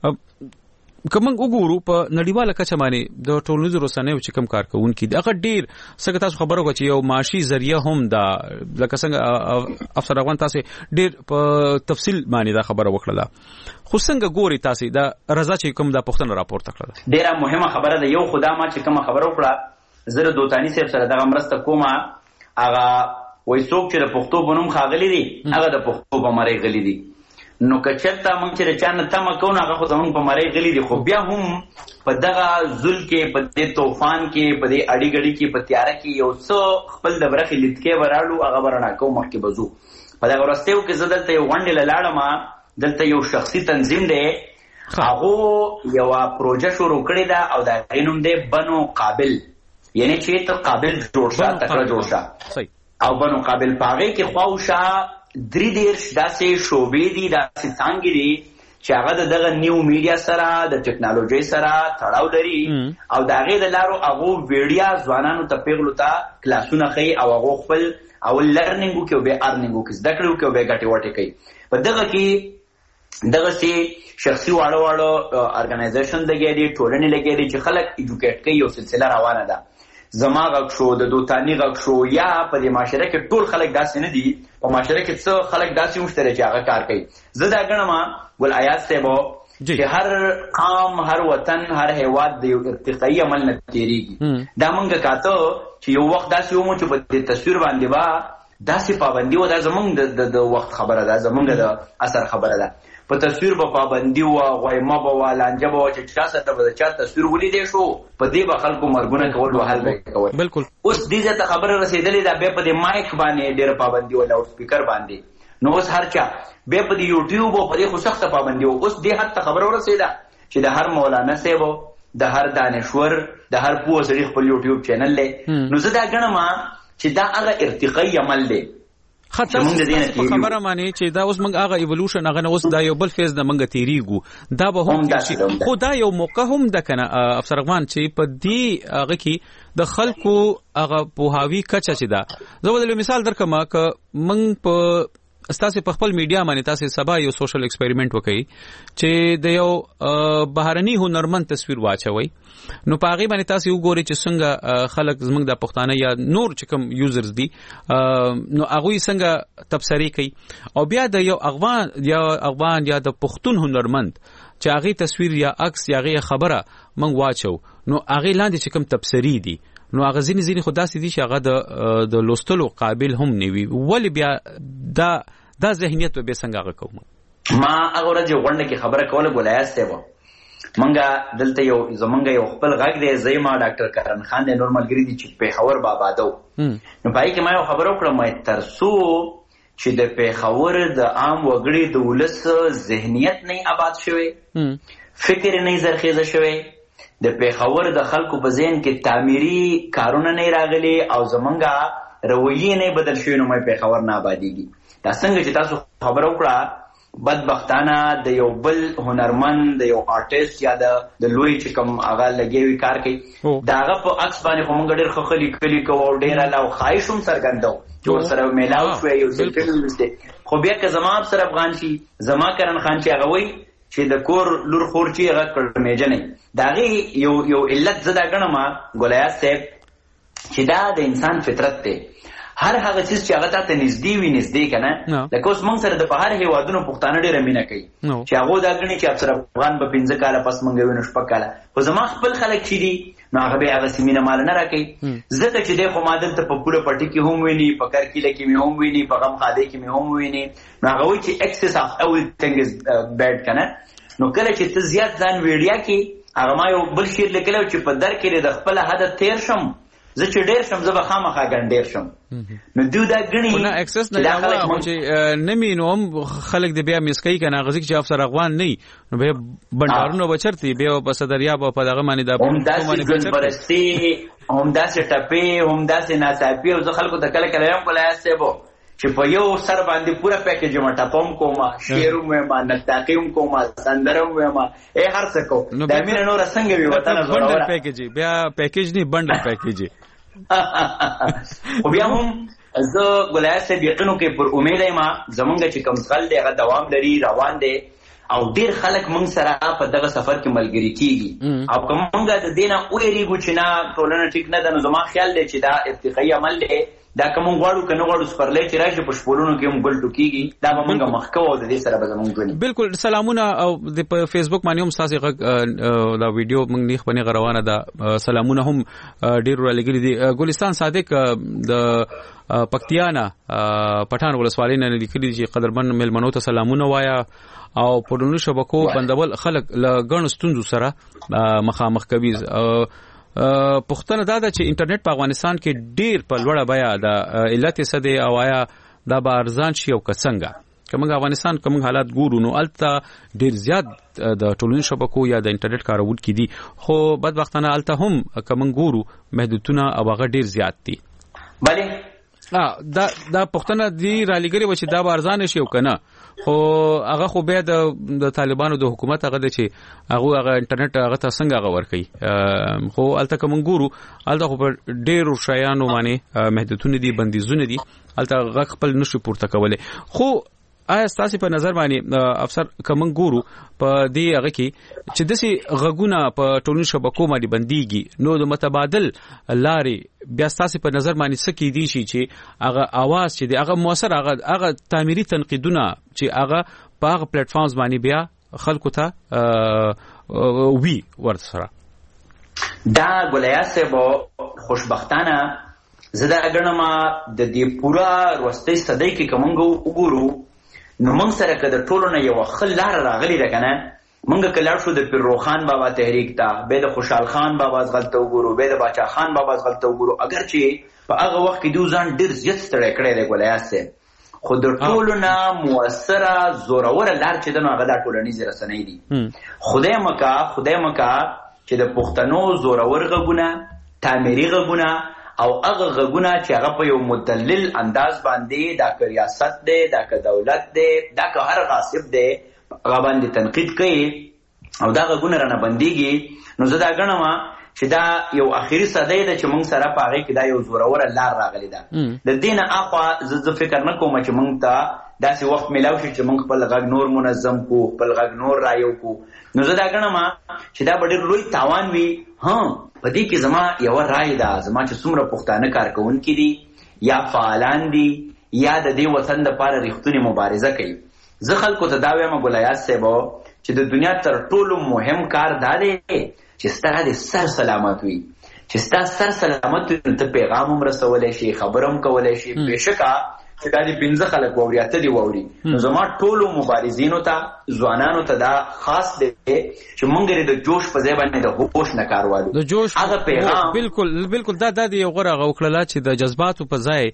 کوم وګورو په نړیواله کچه باندې د ټولنیزو رسنیو چې کوم کار کوونکي دغه ډیر څنګه تاسو خبرو کوي چې یو معاشي ذریعہ هم دا لکه څنګه افسر رغوان تاسو ډیر په تفصیل باندې دا خبره وکړه خو څنګه ګوري تاسو دا رضا چې کوم د پښتون راپور تکړه ډیره مهمه خبره ده یو خدای ما چې کوم خبره وکړه زره دوتانی صاحب سره دغه مرسته کومه هغه وای څوک چې د پښتو بنوم خاغلی دي هغه د پښتو بمری غلی دي نو کچته مونږ چې چانه تم کوو هغه خو زمونږ په مری غلی دي خو بیا هم په دغه ذل کې په دې طوفان کې په دې اړی غړي کې په تیار کې یو څو خپل د برخې لټکې وراړو هغه ورنا کو مخکې بزو په دغه ورستیو کې زدلته یو غونډه لاړم دلته یو شخصي تنظیم دی هغه یو پروژه شروع کړی دا او دا غینوم دی بنو قابل یعنی چې ته قابل جوړ شې تکړه جوړ شې او بنو قابل پاغه کې خواوشه درې دیرش داسې شوبې دي داسې څانګې دي چې هغه دغه نیو میډیا سره د ټیکنالوژي سره تړاو لري او د هغې د لارو هغو ویډیا ځوانانو ته پیغلو ته کلاسونه ښیي او هغو خپل اول لرنینګ وکړي او بیا ارنینګ وکړي زده کړې وکړي او بیا ګټې وټې کوي په دغه کې دغسې شخصي واړه واړه ارګنایزیشن لګیا دي ټولنې لګیا دي چې خلک ایجوکیټ کوي یو سلسله روانه ده زما غږ شو د دوتانی غږ شو یا په دې معاشره کې ټول خلک داسې نه دي په معاشره کې څه خلک داسې مشتري چې هغه کار کوي زه دا ګڼم ګل ایاز صاحب چې هر قام هر وطن هر هیواد د یو ارتقایي عمل نه تیریږي دا مونږ کاته چې یو وخت داسې ومو چې په دې تصویر باندې با داسې پابندي و دا زمونږ د وخت خبره ده زمونږ د اثر خبره ده په تصویر په پابندي و غویمه به و لانجه به چې چا سره به چا تصویر ولیدې شو په دې به خلکو مرګونه کول وهل به کول بالکل اوس دې ته خبره رسیدلې ده به په دې مایک باندې ډېر پابندي و لاوډ سپیکر باندې نو اوس هر چا به په دې یوټیوب او په دې خو سخت پابندي و اوس دې حد ته خبره ورسیده چې د هر مولانا صاحب د هر دانشور د هر پوه سړي خپل یوټیوب چینل لري نو زه دا ګڼم چې دا هغه ارتقایي عمل دی خاطر په خبره معنی چې دا اوس موږ هغه ایولوشن هغه اوس دا یو بل فیز د موږ تیریږو دا به هم شي خو دا یو موقع هم د کنه افسر رغوان چې په دې هغه کې د خلکو هغه پوهاوی کچه چې دا زه ولې مثال درکم ک موږ په استاسو په خپل میډیا باندې تاسو سبا یو سوشل ایکسپریمنت وکړي چې د یو بهرني هنرمند تصویر واچوي نو پاغي باندې تاسو وګورئ چې څنګه خلک زموږ د پښتانه یا نور چې کوم یوزرز دي نو هغه څنګه تبصری کوي او بیا د یو افغان یا افغان یا د پښتون هنرمند چې هغه تصویر یا عکس یا هغه خبره مونږ واچو نو هغه لاندې چې کوم تبصری دي نو هغه ځینې ځینې خدا سي دي چې هغه د د لوستلو قابل هم نیوي ولی بیا دا دا ذهنیت به څنګه هغه کوم ما هغه ورځ غونډه کې خبره کوله ګولایات سیبو منګه دلته یو زمونږ یو خپل غږ دی زېما ډاکټر کرن خان د نورمال ګری دي چې په خبر بابا دو نو پای کې ما یو خبر وکړم مې ترسو چې د پیښور د عام وګړي د ولس ذهنیت نه آباد شوی فکر نه زرخیزه شوی د پیښور د خلکو په ذهن کې تعمیري کارونه نه راغلي او زمونږه رویه نه بدل شوی نو مې پیښور نه آبادیږي دا څنګه چې تاسو خبر وکړه بدبختانه د یو بل هنرمند د یو آرټیست یا د لوی چې کوم هغه لګیوي کار کوي دا هغه په عکس باندې کوم ډېر خخلي کلی کو او ډېر لا خواهشوم سرګندو چې سره میلاو شوی یو سلفي ولسته خو بیا که زما سره افغان شي زما کرن خان چې هغه وای چې د کور لور خور چې هغه کړمېجه نه داغه یو یو علت زدا غنما ګولایات صاحب چې دا د انسان فطرت ته هر هغه چیز چې هغه ته نږدې وي نږدې کنه لکه اوس موږ سره د بهر هیوادونو پښتانه ډېر مینه کوي چې هغه دا غني چې افسر افغان په پنځه کاله پس موږ وینو شپږ کاله خو زما خپل خلک چې دي نو هغه به هغه سیمینه مال نه راکړي زه چې د خو مادل ته په پوره پټي کې هم ویني په کار کې لکه مې هم ویني په غم خاده کې مې هم ویني نو هغه وایي چې excess of everything is bad کنه نو کله چې ته زیات ځان ویډیا کې هغه ما یو بل شیر لیکلو چې په در کې د خپل حد تیر شم زه چې ډېر شم زه به خامخا ګڼ ډېر شم نو دوی دا ګڼي نه اکسس نه هغه چې نمی نو هم خلک د بیا مسکی کنه غزي چې افسر افغان نه نو به بندارونو بچرتي به په صدریا په دغه باندې د هم داسې ګلبرستي هم داسې ټپي هم داسې ناڅاپي او زه خلکو ته کله کله هم کولای سېبو چې په یو سر باندې پورا پیکیج ما ټاپوم کوما شیرو مې ما نتاقیم کوما سندرم مې ما اے هر څه کو د امین نور څنګه وی وطن زوړ بندل پیکیج بیا پیکیج نه بندل پیکیج او بیا هم زه ګولایات سے یقینو کې پر امید یم زمونږ چې کوم ځل دی هغه دوام لري روان دی او ډیر خلک مونږ سره په دغه سفر کې ملګری کیږي او کوم مونږ د دینه وېریږو چې نه ټولنه ټیک نه ده نو زما خیال دی چې دا ارتقایي عمل دی دا کوم غواړو کنه غواړو سپرلې چې راشي په شپولونو کې هم ګل ټوکیږي دا به موږ مخکو او د دې سره به موږ غوړي بالکل سلامونه او د فیسبوک باندې هم تاسو دا ویډیو موږ نه خبرونه غروانه ده سلامونه هم ډیر را لګیلي دي ګلستان صادق د پکتیانا پټان ولسوالۍ نه لیکلي چې قدرمن ملمنو ته سلامونه وایا او په ډونو شبکو بندول خلک ل غن ستونزو سره مخامخ کوي پښتنه دا ده چې انټرنیټ په افغانستان کې ډیر په لوړه بیا د علت څه دی او آیا دا به ارزان شي او څنګه کوم افغانستان کوم حالات ګورو نو الته ډیر زیات د ټولنیزو شبکو یا د انټرنیټ کارونکو دي خو بدبختانه الته هم کوم ګورو محدودونه او هغه ډیر زیات دي بله دا دا پښتنه دی را لګري و چې دا به ارزان شي او کنه خو هغه خو به د طالبانو د حکومت هغه د چې هغه هغه انټرنیټ هغه ته څنګه هغه ور کوي خو الته کوم ګورو الته خو په ډیرو شیانو باندې محدودونه دي بندیزونه دي الته هغه خپل نشي پورته کولای خو آیا ستاسو په نظر باندې افسر کوم ګورو په دې هغه کې چې دسي غغونه په ټولنیزو شبکو باندې بنديږي نو د متبادل لارې بیا ستاسو په نظر باندې څه کې دي چې هغه आवाज چې دی هغه موثر هغه هغه تعمیري تنقیدونه چې هغه په هغه پلیټ فارمز باندې بیا خلکو ته وی ورسره دا ګولایات به خوشبختانه زدا غنما د دې پورا وروستۍ صدۍ کې کومنګ وګورو نو موږ سره کده ټولو نه یو خل لار راغلی ده کنه موږ کله شو د پیروخان بابا تحریک ته به د خوشحال خان بابا غلطه وګورو به د باچا خان بابا غلطه وګورو اگر چې په هغه وخت کې دوی ځان ډیر زیات ستړی کړی دی ګولایات سه خو د ټولو نه موثره زورور لار چې دنو هغه د ټولنیز رسنۍ دي خدای مکا خدای مکا چې د پښتنو زورور غږونه تعمیري غږونه او هغه غږونه چې هغه په یو مدلل انداز باندې دا که ریاست دی دا که دولت دی دا که هر غاصب دی هغه باندې تنقید کوي او دا غږونه رانه بنديږي نو زه دا ګڼم چې دا یو اخیری صدۍ ده چې موږ سره په هغې کې دا یو زوروره لار راغلی ده د دې نه اخوا زه فکر نه کوم چې موږ ته داسې وخت ملاو شي چې موږ خپل غږ نور منظم کو، خپل غږ نور رایو کو. نو زه دا ګڼم چې دا به ډېر لوی تاوان وي. ها په دې کې زما یوه رای ده، زما چې څومره پښتانه کارکوونکي دي یا فعالان دي یا د دې وطن دپاره رښتونې مبارزه کوي، زه خلکو ته دا وایم ګلایاز صاحبو چې د دنیا تر ټولو مهم کار دا دی چې ستا د سر سلامت وي، چې ستا سر سلامت وي نو ته پیغام هم رسولی شي، خبر هم کولی شي. بېشکه چې دا دې پنځه خلک واوري اته دې واوري، نو زما ټولو مبارزینو ته ځوانانو ته دا خاص دی چې موږ یې د جوش په ځای باندې د هوش نه کار والو. د جوش هغه پیغام بالکل بالکل دا د یو غوره هغه وکړله چې د جذباتو په ځای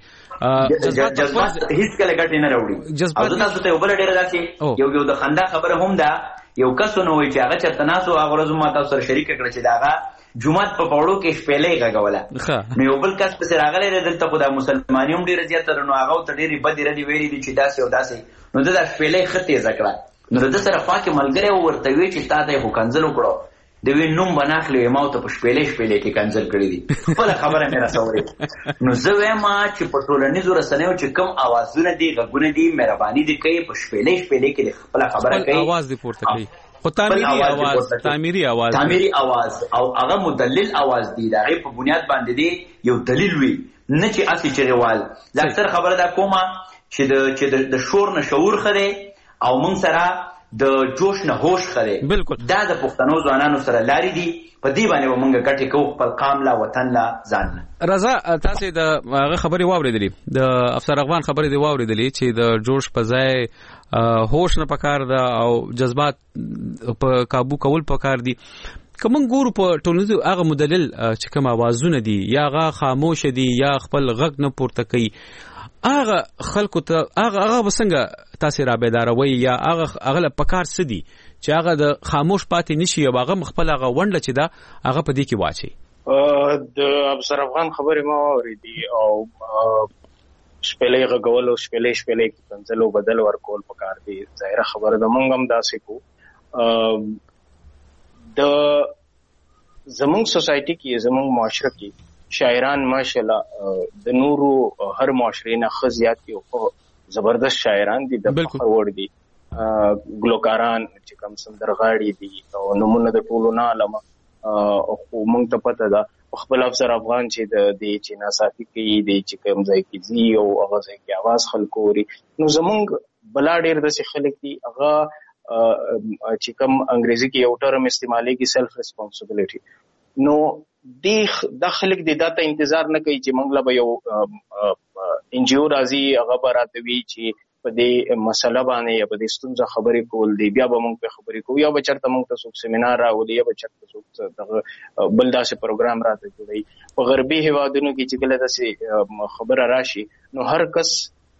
جذبات هېڅکله ګټې نه راوړي. او زه تاسو ته یو بله ډېره داسې یو یو د خندا خبره هم ده، یو کس ونه وایي چې هغه چېرته ناست و، هغه ورځ ما تاسو سره شریکه کړه چې د هغه جومات په پوړو کې شپېلۍ غږوله. نو یو بل کس پسې راغلی دی دلته خو دا مسلماني هم ډېره زیاته ده، نو هغه ورته ډېرې بدې ردې ویلي دي چې داسې او داسې، نو ده دا شپېلۍ ښه تیزه کړه. نو د ده سره خوا کې ملګری و ورته وی چې تا ته یې خو کنځل وکړو، د وی نوم به نه اخلي، ما ورته په شپېلۍ شپېلۍ کې کنځل کړي دي، خپله خبره مې رسولې. نو زه وایم چې په ټولنیزو رسنیو چې کوم اوازونه دي غږونه دي مهرباني دې کوي په شپېلۍ شپېلۍ کې خپله خبره کوي، اواز دې پورته کوي، خو تعمیري اواز تعمیري اواز تعمیري اواز او هغه مدلل اواز دی، د هغې په بنیاد باندې دی یو دلیل وي، نه چې اصلي چغېوال. زه اکثر خبره دا کومه چې د چې د شور نه شعور ښه دی او موږ سره د جوش نه هوش ښه دی. بالکل دا د پښتنو ځوانانو سره لارې دي، په دې باندې به موږ ګټې کوو خپل قام له وطن له ځان نه. رضا تاسې د هغه خبرې واورېدلې، د افسر افغان خبرې دې واورېدلې چې د جوش په ځای هوش نه پکار ده او جذبات په قابو کول پکار دي. که موږ ګورو په ټولنیزو هغه مدلل چې کوم اوازونه دي یا هغه خاموش دي یا خپل غږ نه پورته کوي، هغه خلکو ته هغه هغه به څنګه تاسې رابیداروئ یا هغه هغه له پکار څه دي چې هغه د خاموش پاتې نشي او هغه خپل هغه ونډه چې ده هغه په دې کې واچوي؟ د افسر افغان خبرې ما واورېدې او شپېلۍ غږول او شپېلۍ شپېلۍ کې کنځل او بدل ورکول پکار دي، ظاهره خبره ده، موږ هم داسې کوو. د زموږ سوسایټي کې زموږ معاشره کې شاعران ماشاءالله د نورو هر معاشرې نه ښه زیات دي او زبردست شاعران دي، د فخر وړ دي، ګلوکاران چې کوم سندرغاړي دي او نمونه د ټولو نه علمه. خو موږ ته پته ده خپل افسر افغان چې د دې چې ناصافي کوي دی چې کوم ځای کې ځي او هغه ځای کې اواز خلکو اوري، نو زموږ بلا ډېر داسې خلک دي هغه چې کوم انګریزي کې یو ټرم استعمالېږي سیلف ریسپانسبلټي، نو دې دا خلک دې دا ته انتظار نه کوي چې موږ له به یو ان جی او راځي هغه به راته وي چې په دې مسله باندې یا په دې ستونزه خبرې کول دي، بیا به موږ په خبرې کوو، یا به چېرته موږ ته څوک سیمینار راولي یا به چېرته څوک دغه بل داسې پروګرام راته جوړوي. په غربي هېوادونو کې چې کله داسې خبره راشي نو هر کس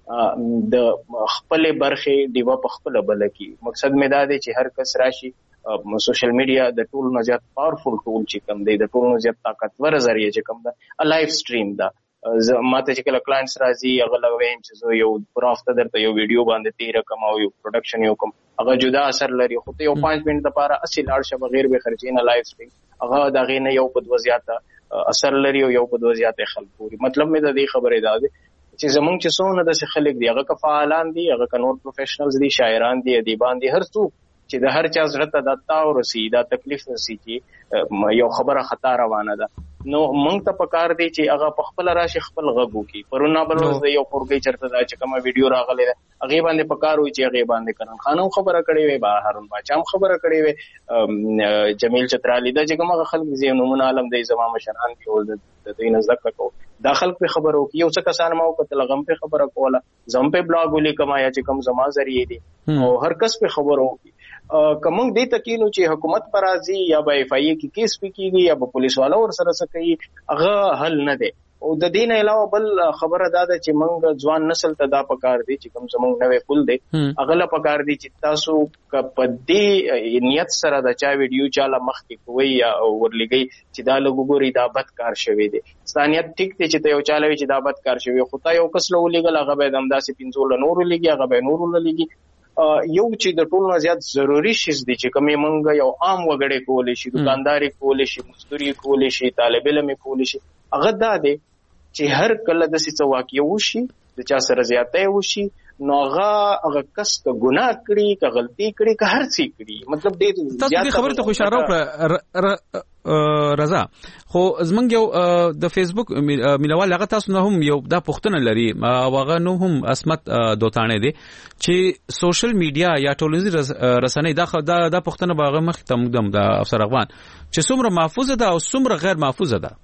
د خپلې برخې ډیوه په خپله بله کړي. مقصد مې دا دی چې هر کس راشي، سوشل میډیا د ټولو نه زیات پاورفل ټول چې کوم دی، د ټولو نه زیات طاقتور ذریعه چې کوم ده لایف سټریم ده. ماته چې کله کلاینټس راځي هغه له وایم چې زه یو پوره هفته درته یو ویډیو باندې تېره کوم او یو پروډکشن یو کوم، هغه جدا اثر لري، خو ته یو پانچ منټ دپاره هسې لاړ شه بغیر بې خرچې نه لایف سټریم، هغه د هغې نه یو په دوه زیاته اثر لري او یو په دوه زیاته خلک ګوري. مطلب مې د دې خبرې دا دی چې زمونږ چې څونه داسې خلک دي هغه که فعالان دي، هغه که نور پروفیشنلز دي، شاعران دي، ادیبان دي، هر څوک چې د هر چا زړه ته دا تاو رسي، دا تکلیف رسي چې یو خبره خطا روانه ده، نو موږ ته پکار دی چې هغه په خپله راشي خپل غږ وکړي. پرون بل ورځ د یو پورګۍ چېرته دا چې کومه ویډیو راغلی ده هغې باندې پکار وي چې هغې باندې کرن خان هم خبره کړې وې، هارون باچا هم خبره کړې وې، جمیل چترالي دا چې کوم هغه خلک دي نومونه عالم دی زما مشران دي او د دوی نه زده کړه کوو، دا خلک پې خبره وکړي. یو څه کسان ما وکتل هغه هم پې خبره کوله، زه هم پې بلاګ ولیکم یا چې کوم زما ذریعې دي او هر کس پې خبره وکړي. که موږ دې ته کینو چې حکومت پر راځي یا به ایف آی اے کې کیس پې کېږي یا به پولیس والا ورسره څه کوي، هغه حل نه دی. او د دې نه علاوه بل خبره دا ده چې موږ ځوان نسل ته دا پکار دی چې کوم زموږ نوی پل دی هغه له پکار دی چې تاسو که په دې نیت سره د چا ویډیو چاله مخکې کوئ یا ورلګئ چې دا لږ وګورئ دا بد کار شوی دی، ستا نیت ټیک دی چې ته یو چاله وي چې دا بد کار شوی، خو تا یو کس له ولېږل هغه به یې همداسې پنځو له نورو لېږي، هغه به یې نورو له لېږي. یو چې د ټولو نه زیات ضروري شیز دی چې کومې موږ یو عام وګړی کولی شي، دکاندار یې کولی شي، مزدور یې کولی شي، طالب علم یې کولی شي، هغه دا دی چې هر کله داسې څه واقع وشي د چا سره زیاتی وشي نو هغه هغه کس که ګناه کړي که غلطي کړي که هر څه کړي مطلب دې تاسو دې خبره ته اشاره وکړه رضا خو زمونږ یو د فیسبوک مینوال هغه تاسو نه هم یو دا پوښتنه لري او هغه نو هم اسمت دوتانه دي چې سوشل میډیا یا ټولنیز رسنۍ دا دا پوښتنه باغه مخ ته مقدم د افسر افغان چې څومره محفوظه ده او څومره غیر محفوظه ده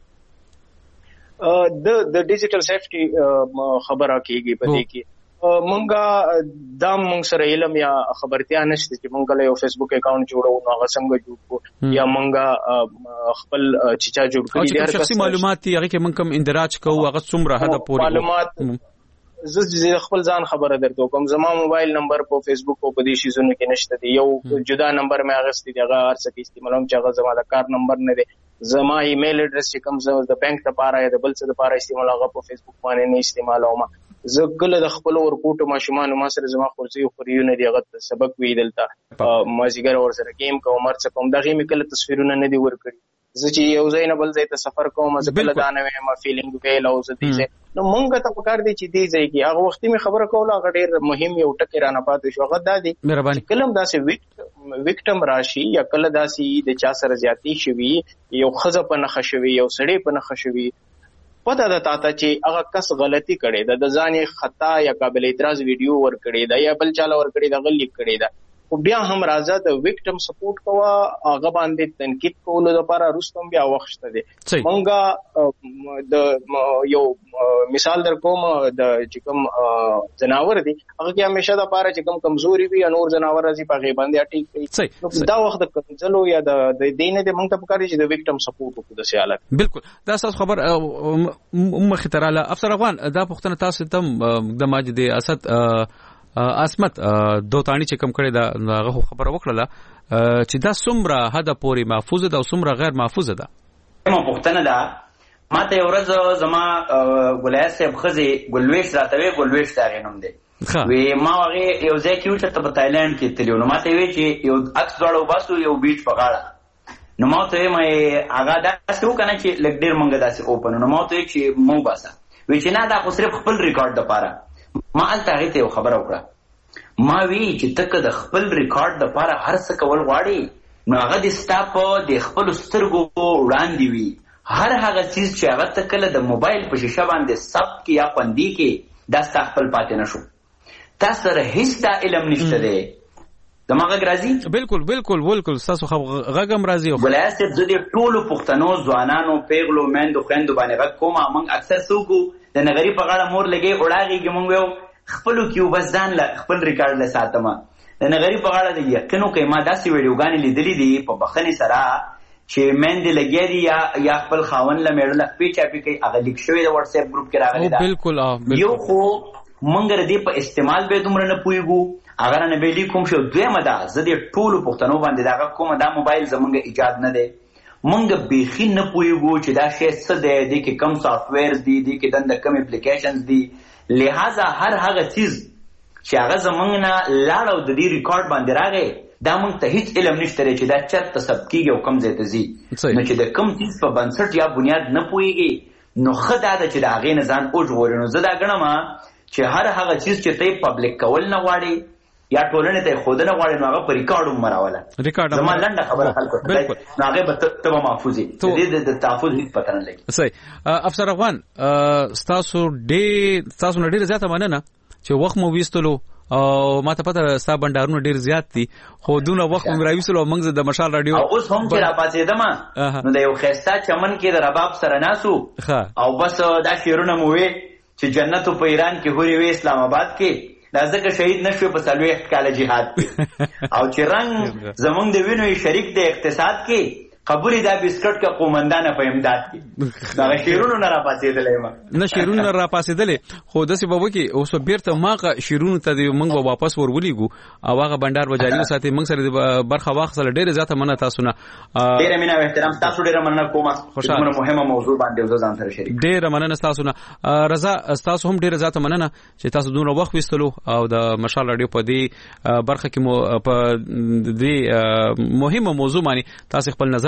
د د ډیجیټل سیفټي خبره کیږي په دې کې مونږه دا مونږ سره علم یا خبرتیا نشته چې مونږ له یو فیسبوک اکاؤنٹ جوړو نو هغه څنګه جوړ کو یا مونږه خپل چچا جوړ کړی دي هر شخصي معلومات هغه کې مونږ کوم اندراج کوو هغه څومره حد پورې معلومات زه خپل ځان خبره درته کوم زما موبایل نمبر په فیسبوک او په دې شیزونو کې نشته دی یو جدا نمبر مې اغستې دی هغه هر څه کې استعمالوم چې هغه زما د کار نمبر نه دی زما ایمیل اډرس چې کوم زه د بانک لپاره یا د بل څه لپاره استعمال هغه په فیسبوک باندې نه استعمالوم زه ګل د خپل ورکوټو ماشومان ما سره زما خورځي خوريونه دی هغه سبق وی دلته ما زیګر ور سره گیم کوم مرڅ کوم دغه می کله تصویرونه نه دی ور کړی زه چې یو ځای نه بل ځای ته سفر کوم زه کله دا نه ما فیلینګ ویل او زه دې نو مونږ ته پکار دی چې دې ځای کې هغه وخت می خبره کوله هغه ډیر مهم یو ټکی رانه پاتې شو هغه دا دی کلم داسې ویکټ ویکټم راشي یا کله داسې د چا سره زیاتی شوي یو خزه په نخښ شوي یو سړی په نخښ شوي پته ده تاته چې هغه کس غلطي کړي ده د ځان خطا یا قابل اعتراض ویډیو ور کړي ده یا بل چاله ور کړي ده غلط کړي ده خو بیا هم راځه د ویکټم سپورټ کوا هغه باندې تنقید کولو لپاره رستم بیا وخت شته دي مونږه د یو مثال در کوم د چې کوم جناور دي هغه کې همیشه د پاره چې کوم کمزوري وي نور جناور راځي په غي باندې اٹیک کوي دا وخت د کنځلو یا د دینه د مونږ ته پکاري چې د ویکټم سپورټ وکړو د سیالت بالکل دا اساس خبر مخ تراله افسر افغان دا پښتنه تاسو ته د ماجد اسد اسمت دوتانی چې کم کړي دا هغه خبره وکړه چې دا څومره حد پورې محفوظه ده او څومره غیر محفوظه ده ما پوښتنه ده ما ته یو ورځ زما ګولای صاحب خزي ګلويش راتوي ګلويش دا غنوم دي وی ما هغه یو ځای کې چې په تایلند کې تلو نو ما ته وی چې یو عکس ډاړو باسو یو بیچ په غاړه نو ما ته مې هغه داسې وکنه چې لګ ډیر مونږ داسې اوپن نو ما ته چې مو باسا وی چې نه دا خو صرف خپل ریکارډ د پاره ما الته هغه ته خبره وکړه ما وی چې تک د خپل ریکارډ د پاره هر څه کول غواړي نو هغه د سټاپ د خپل سترګو وړاندې وی هر هغه چیز چې هغه تکله د موبایل په شیشه باندې ثبت کی یا خوندي کی دا خپل پاتې نشو تاسو سره هیڅ علم نشته دی دماغه راځي بالکل بالکل بالکل تاسو خو غږم راځي ولای سي د دې ټولو پښتنو ځوانانو پیغلو مندو خويندو باندې غږ کوم موږ اکثر سوکو د نغری په غاړه مور لګي وړاږي موږ یو خپل کیو بس ځان له خپل ریکارډ له ساتمه د نغری په غاړه د یقینو کې ما داسې ویډیوګانې لیدلې دي په بخنی سره چې مند لګي دي یا یا خپل خاون له میړه له پیچا پی کوي هغه لیک شوی د واتس اپ ګروپ کې راغلی دا بالکل یو خو مونږ ردی په استعمال به دومره نه پويګو اگر نه به لیکوم شو دویمه ده زه د ټولو پښتنو باندې دا کومه دا موبایل زمونږ ایجاد نه دی مونږ بیخي نه پويګو چې دا شی څه دی د کې کم سافټ ویر دي د کې دند کم اپلیکیشنز دي لہذا هر هغه چیز چې هغه زمونږ نه لاړ او د دې ریکارډ باندې راغی دا مونږ ته هیڅ علم نشته چې دا چرته ثبت کیږي او کم ځای ته ځي نو چې د کم چیز په بنسټ یا بنیاد نه پويږي نو خدا د چې دا غي نه ځان او جوړ نو زه دا غنم چې هر هغه چیز چې ته پبلک کول نه غواړي یا ټولنه ته خود نه غواړي نو هغه په ریکارډ مراوله ریکارډ زما لنډه خبره حل کړه نو هغه به ته محفوظي دې د تحفظ هیڅ پته نه لګي صحیح افسر افغان تاسو ډېر تاسو نه ډېر زیاته مننه چې وخت مو وستلو او ما ته پته ستا بندارونه ډیر زیات دي خو دونه وخت مې راوېسلو موږ د مشال رادیو او اوس هم چې را پاتېدم نو د یو خسته چمن کې د رباب سره ناسو او بس دا شعرونه مو وې چې جنت په ایران کې هوري وې اسلام آباد کې دا ځکه شهید نشو په څلوېښت کاله جهاد او چې رنگ زمونږ د وینو شریک د اقتصاد کې قبولي دا بسکټ کا قومندانه په امداد کې دا شیرونو نه را پاسېدلې ما نه شیرونو نه را پاسېدلې خو داسې بابا کې اوس بیرته ماغه شیرونو ته موږ به واپس ورولېګو او هغه بندر بجاری ساتي موږ سره برخه واخصله ډېر زیاته مننه تاسو نه ډېر مینه او احترام تاسو ډېر مننه کوم خوشاله مهمه موضوع باندې ځان سره شریک ډېر مننه تاسو نه رضا تاسو هم ډېر زیاته مننه چې تاسو دونه وخت وستلو او د مشال رادیو په دې برخه کې مو په دې مهمه موضوع باندې تاسو خپل نظر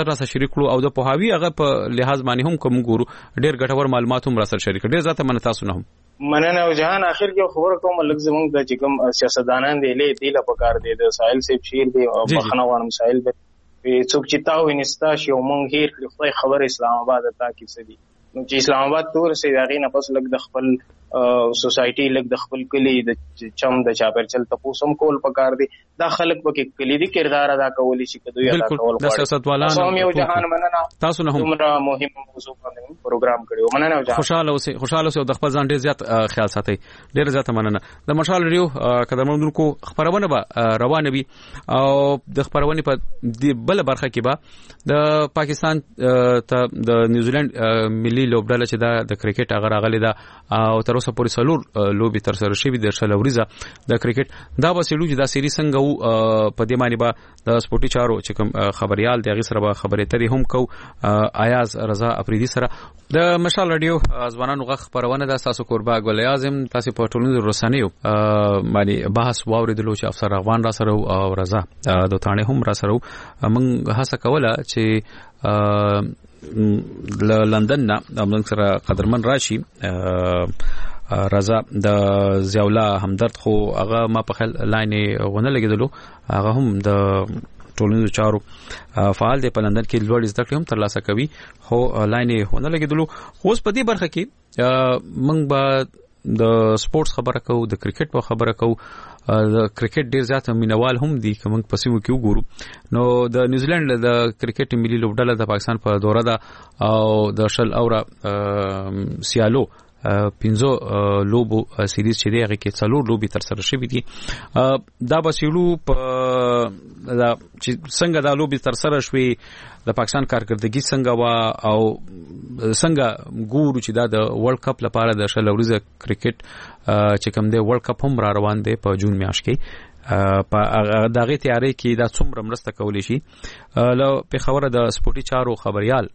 نظر را سره شریک کړو او د پوهاوی هغه په لحاظ باندې هم کوم ګورو ډېر ګټور معلومات هم را سره شریک ډېر زیاته من تاسو نه هم مننه او جهان اخر کې خبر کوم لږ زمونږ د چې کوم سیاستدانان دی له دی له پکار دی د ساحل سیب شیر دی او بخنوان مسائل به څوک چې تاو ونستا شي او مونږ هیر خپل خبر اسلام آباد ته کې سدي نو چې اسلام آباد تور سي دغه نه پس لږ د خپل سوسایټي لږ د خپل کلی د چم د چاپر چل تاسو کول پکار دی دا خلک پکې کلیدي کردار ادا کولی شي کدوې ادا کول د سیاستوالانو سم یو جهان مننه تاسو نه هم عمره مهم موضوع باندې پروګرام کړو مننه جهان خوشاله اوسئ خوشاله اوسئ د خپل ځان ډیر زیات خیال ساتئ ډیر زیات مننه د مشال ریډیو قدرمنونکو خبرونه به روانه وي او د خبرونه په بل برخه کې به د پاکستان ته د نیوزیلند ملي لوبډله چې دا د کرکټ هغه راغلی دا او تر اوسه پورې څلور لوبي تر سره شوي د شلوريزه د کرکټ دا به سلو چې دا سری څنګه وو په دې معنی به د سپورتي چارو چې کوم خبريال دی هغه سره به خبرې ترې هم کو ایاز رضا افریدي سره د مشال رادیو ځوانانو غږ خبرونه د تاسو قربا ګل اعظم تاسو په ټولنیزو رسنیو باندې بحث واوریدلو چې افسر اغوان را سره او رضا د تانه هم را سره موږ هڅه کوله چې لندن نه موږ سره قدرمن راشي رضا د زیاولا همدرد خو هغه ما په خل لاین غونه لګیدلو هغه هم د ټولنیزو چارو فعال دی په لندن کې لوړ زده کړې هم ترلاسه کوي خو لاین غونه لګیدلو خو اوس په دې برخه کې موږ به د سپورتس خبره کوو د کرکټ په خبره کوو د کرکټ ډیر زیات مینوال هم دي کوم په سیمو کې وګورو نو د نیوزیلند د کرکټ ملي لوبډله د پاکستان په دوره ده او د شل اوره سیالو پنځو لوبو سیریز چې دی هغه کې څلور لوبي تر سره شوې دي دا به سیلو په دا چې څنګه دا لوبي تر سره شوې د پاکستان کارکردګي څنګه وا او څنګه ګورو چې دا د ورلد کپ لپاره د شلوريزه کرکټ چې کوم دی ورلد کپ هم را روان دی په جون میاشت کې په دغه تیاری کې دا څومره مرسته کولی شي له په خبره د سپورتي چارو خبريال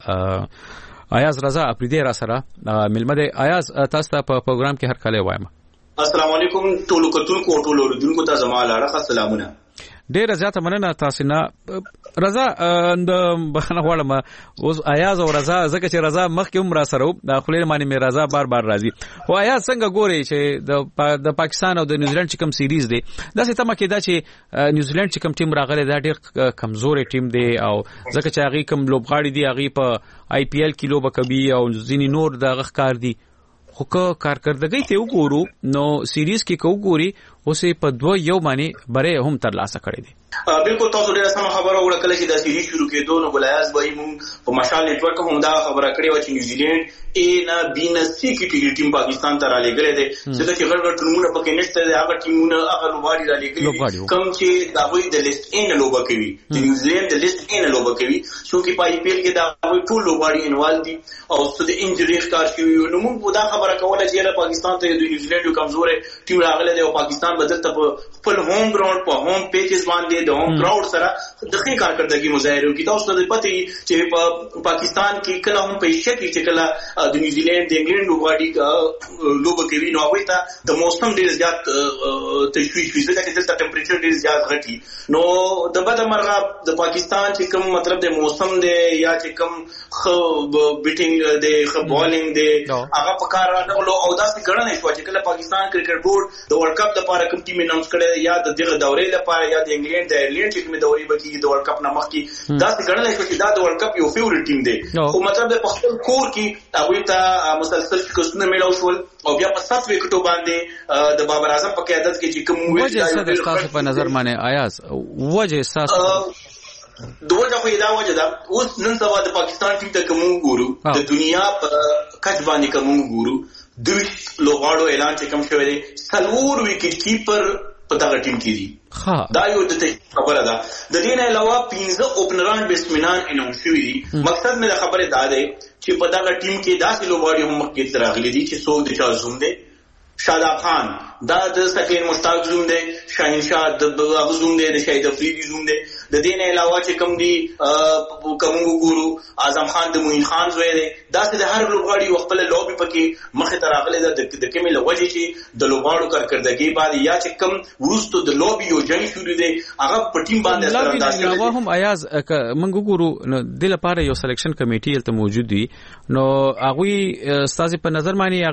ایاز رضا اپریدي را سره ملمه دی ایاز تاسو ته په پروګرام کې هر کله وایم السلام علیکم ټولو کتونکو ټولو اوریدونکو ته زما لاره سلامونه ډیر زیاته مننه تاسو نه رضا د بخنه غواړم اوس ایاز او رضا زکه چې رضا مخکې هم را سره د خپل معنی مې رضا بار بار راځي او ایاز څنګه ګوري چې د پاکستان او د نیوزیلند چې کوم سیریز دی دا څه تمه کېدا چې نیوزیلند چې کوم ټیم راغلی دا ډیر کمزوري ټیم دی او زکه چې هغه کوم لوبغاړي دی هغه په آی پی ایل کې لوبه کوي او ځینی نور د غخکار دي خو کارکردګۍ ته وګورو نو سیریز کې کو ګوري اوسې په دوه یو معنی بره هم ترلاسه کړی دي بالکل تاسو ډیره سم خبره وکړه چې د سیریز شروع کېدو نو ګلایاز به موږ په مشال نتورک هم دا خبره کړې و چې نیوزیلند ا نه بي نه سي کې ټیم پاکستان ته را لګلې دي ځکه چې غړ غړ ټیمونه پکې نشته دي هغه ټیمونه هغه لوباري را لګلې کوم چې دا وایي د لیست ان لوبه کوي د نیوزیلند د لیست ان لوبه کوي چې په آی پی ایل کې دا وایي ټول لوباري انوال دي او څه د انجری ښکار شوی نو موږ دا خبره کوله چې پاکستان ته د نیوزیلند یو کمزور ټیم راغلی دی او پاکستان بدل ته خپل هوم ګراوند په هوم پیچز باندې د هوم کراود سره د ښه کارکردګي مظاهره کوي تاسو ته پته چې په پاکستان کې کله هم په شکل چې کله د نیوزیلند د انګلند لوبغاړي لوبه کوي نو هغه ته د موسم ډیر زیات تشویش وي ځکه چې دلته ټمپریچر ډیر زیات غټي نو د بده مرغه د پاکستان چې کوم مطلب د موسم دی یا چې کوم خو بیټینګ دی خو بالینګ دی هغه په کار راغلو او دا څنګه غړنه شو چې کله پاکستان کرکټ بورډ د ورلد کپ لپاره کوم ټیم اناونس کړي یا د دغه دورې لپاره یا د انګلند د ایرلینډ چې کوم دورې بکی د ورلد کپ نامخ کی دا څنګه غړنه شو چې دا د ورلد کپ یو فیورټ ټیم دی خو مطلب د خپل کور کې هغه ته مسلسل شکستونه ملو شول او بیا په سات وکټو باندې د بابر اعظم په قیادت کې چې کوم وجه څه د تاسو په نظر باندې آیاز وجه تاسو دوه خو دا وجه دا اوس نن سبا د پاکستان ټیم ته کوم ګورو د دنیا په کچ باندې کوم ګورو دوی لوغاړو اعلان چې کوم شوی دی څلور وکټ کیپر په دغه ټیم کې دي دا یو د خبره ده د دې نه علاوه پنځه اوپنران بیټسمنان اناونس شوي دي مقصد مې د خبره دا دی چې په دغه ټیم کې داسې لوبغاړي هم مخکې راغلي دي چې څوک د چا زوم دی شاداب خان دا د سکین مشتاق زوم دی شاهین شاه د هغه زوم دی د شهید افریدي زوم دی د دې نه علاوه چې کوم دي کوم ګورو اعظم خان د موین خان زوی دی دا چې د هر لوبغاړي خپل لوبي پکې مخه ته راغلي د د کمل وجه چې د لوبغاړو کارکردګي باندې یا چې کوم ورستو د لوبي یو جنگ شروع دی هغه په ټیم باندې اثر انداز کوي. نو هم ایاز منګو ګورو نو د لپاره یو سلیکشن کمیټي ته موجود دي نو هغه استاد په نظر مانی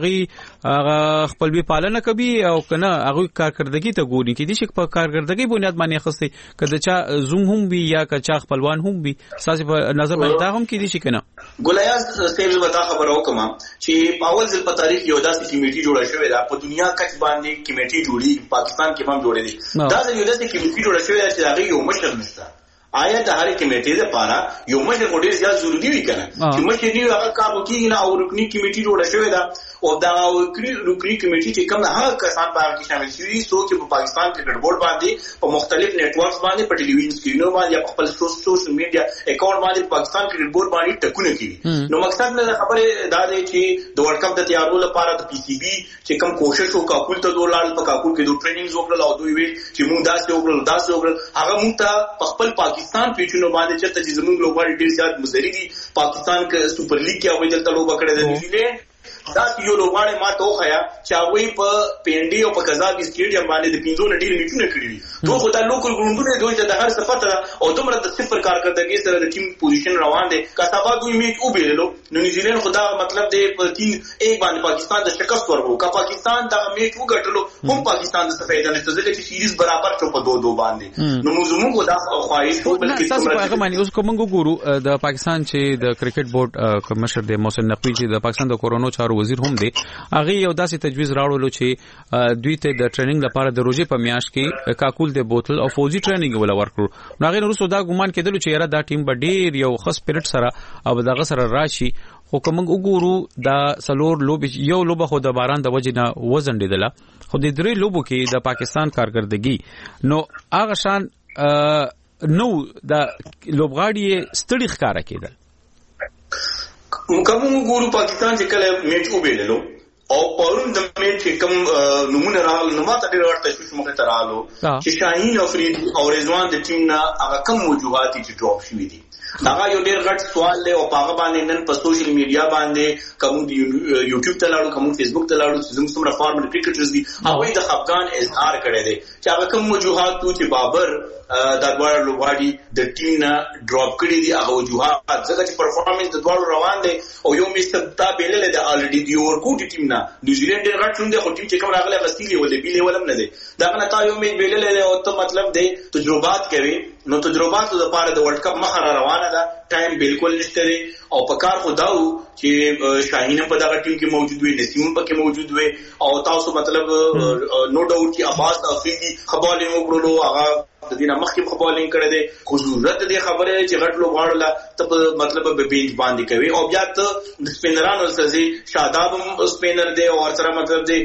هغه خپل بي پالنه کوي او کنه هغه کارکردګي ته ګوري کې دي چې په کارکردګي بنیاد باندې خسته کده چا زوم هم وي یا کچا خپلوان هم وي استاد په نظر باندې دا هم کې دي چې کنه ګولیاز سیمز وتا خبرو کوم چې په اول ځل په تاریخ یو داسې کمیټي جوړه شوې ده په دنیا کچ باندې کمیټي جوړي پاکستان کې هم جوړې دي دا ځل یو داسې کمیټي جوړه شوې ده چې هغه یو مشر نشته آیا د هر کمیټې لپاره یو مشر ډیر زیات ضروری وي کنه چې مشر دی هغه کار وکړي نه او رکنی کمیټي جوړه شوې ده او دا رکنی رکنی کمیټي چې کوم هغه کسان په هغه کې شامل شوي څوک چې په پاکستان کرکټ بورډ باندې په مختلف نت ورکس باندې په ټلویزیون سکرینونو باندې یا خپل سوشل میډیا اکاؤنٹ باندې پاکستان کرکټ بورډ باندې ټکونه کوي. نو مقصد نه خبره دا دی چې د ورلد کپ د تیارولو لپاره د پی سی بي چې کوم کوشش وکړ کابل ته دوه په کابل کې دوه ټریننګز وکړل او دوی وی چې موږ داسې وکړل داسې وکړل هغه موږ ته خپل پاکستان پیچونو باندې چې چې زموږ لوبغاړي ډیر زیات مزري دي پاکستان کې سپر لیګ کې اوبه دلته لوبه کړې ده نیوزیلند دا یو لوبغاړي ما ته وخیا چې هغه په پینډي او په کزابي سټیډیم باندې د پینځو نډیر میټونه کړی دي دوه خدای لوکل ګروندونه دوی ته د هر صفته او دومره د صفر کارکردګي سره د ټیم پوزیشن روان دي کسبا دوی میچ وبېلو نو نیوزیلند خدا مطلب دی په تین ایک باندې پاکستان د شکست ورغو کا پاکستان دا میچ وګټلو هم پاکستان د سفیدانه ستځل چې سیریز برابر چو په دوه دوه باندې نو موږ دا خواهش کوو بلکې تاسو هغه معنی اوس کوم ګورو د پاکستان چې د کرکټ بورډ کمشر دی محسن نقوی چې د پاکستان د کورونو چارو وزیر هم دی هغه یو داسې تجویز راوړلو چې دوی ته د ټریننګ لپاره د روزي په میاش کې کاکول د بوتل او فوزي ټریننګ ولا ورکړو نو هغه وروسته دا ګومان کېدل چې یاره دا ټیم به ډیر یو خاص سپیرټ سره او دغه سره راشي خو کوم وګورو دا سلور لوب یو لوب خو د باران د وجې نه وزندیدله خو د درې لوبو کې د پاکستان کارکردګي نو هغه شان نو د لوبغاړي ستړي ښکارا کېدل کوم ګورو پاکستان چې کله میچ وبېللو او پرون د میچ کوم نمونه راغله نو ماته ډېر ورته شو مخه ته راغلو چې شاهین افریدي او رضوان د ټیم نه هغه کم وجوهات چې ډراپ شوي دي دا یو ډېر غټ سوال دی او هغه باندې نن په سوشل میډیا باندې کوم دی یوټیوب ته لاړو کوم فیسبوک ته لاړو چې زموږ څومره فارمر کرکټرز دي هغه د خفقان اظهار کړی دی چې هغه کوم وجوهات چې بابر دا دوه لوبغاړي د ټیم نه ډراپ کړی دي هغه وجوهات ځکه چې پرفارمنس د دوه روان دي او یو میسته تا بیلل د الریډي دی ورکو ټیم نه نیوزیلند ډېر غټ شوند خو ټیم چې کوم راغله غستیلی ولې بیلې ولم نه دي دا نه تا یو میچ بیلل او ته مطلب دی تجربات کوي نو تجربات لپاره د ورلد کپ مخه روانه ده ټایم بالکل نشته دی او په کار خو داو چې شاهین په دغه ټیم کې موجود وي نسیم په کې موجود وي او تاسو مطلب نو ډاوټ چې عباس افریدي خبالې وګړو هغه د دینه مخکې خبالین کړی دی خو ضرورت دی خبره چې غټ لوبغاړو ته مطلب به بینچ باندې کوي او بیا ته د سپینرانو سره شاداب هم سپینر دی او سره مطلب دی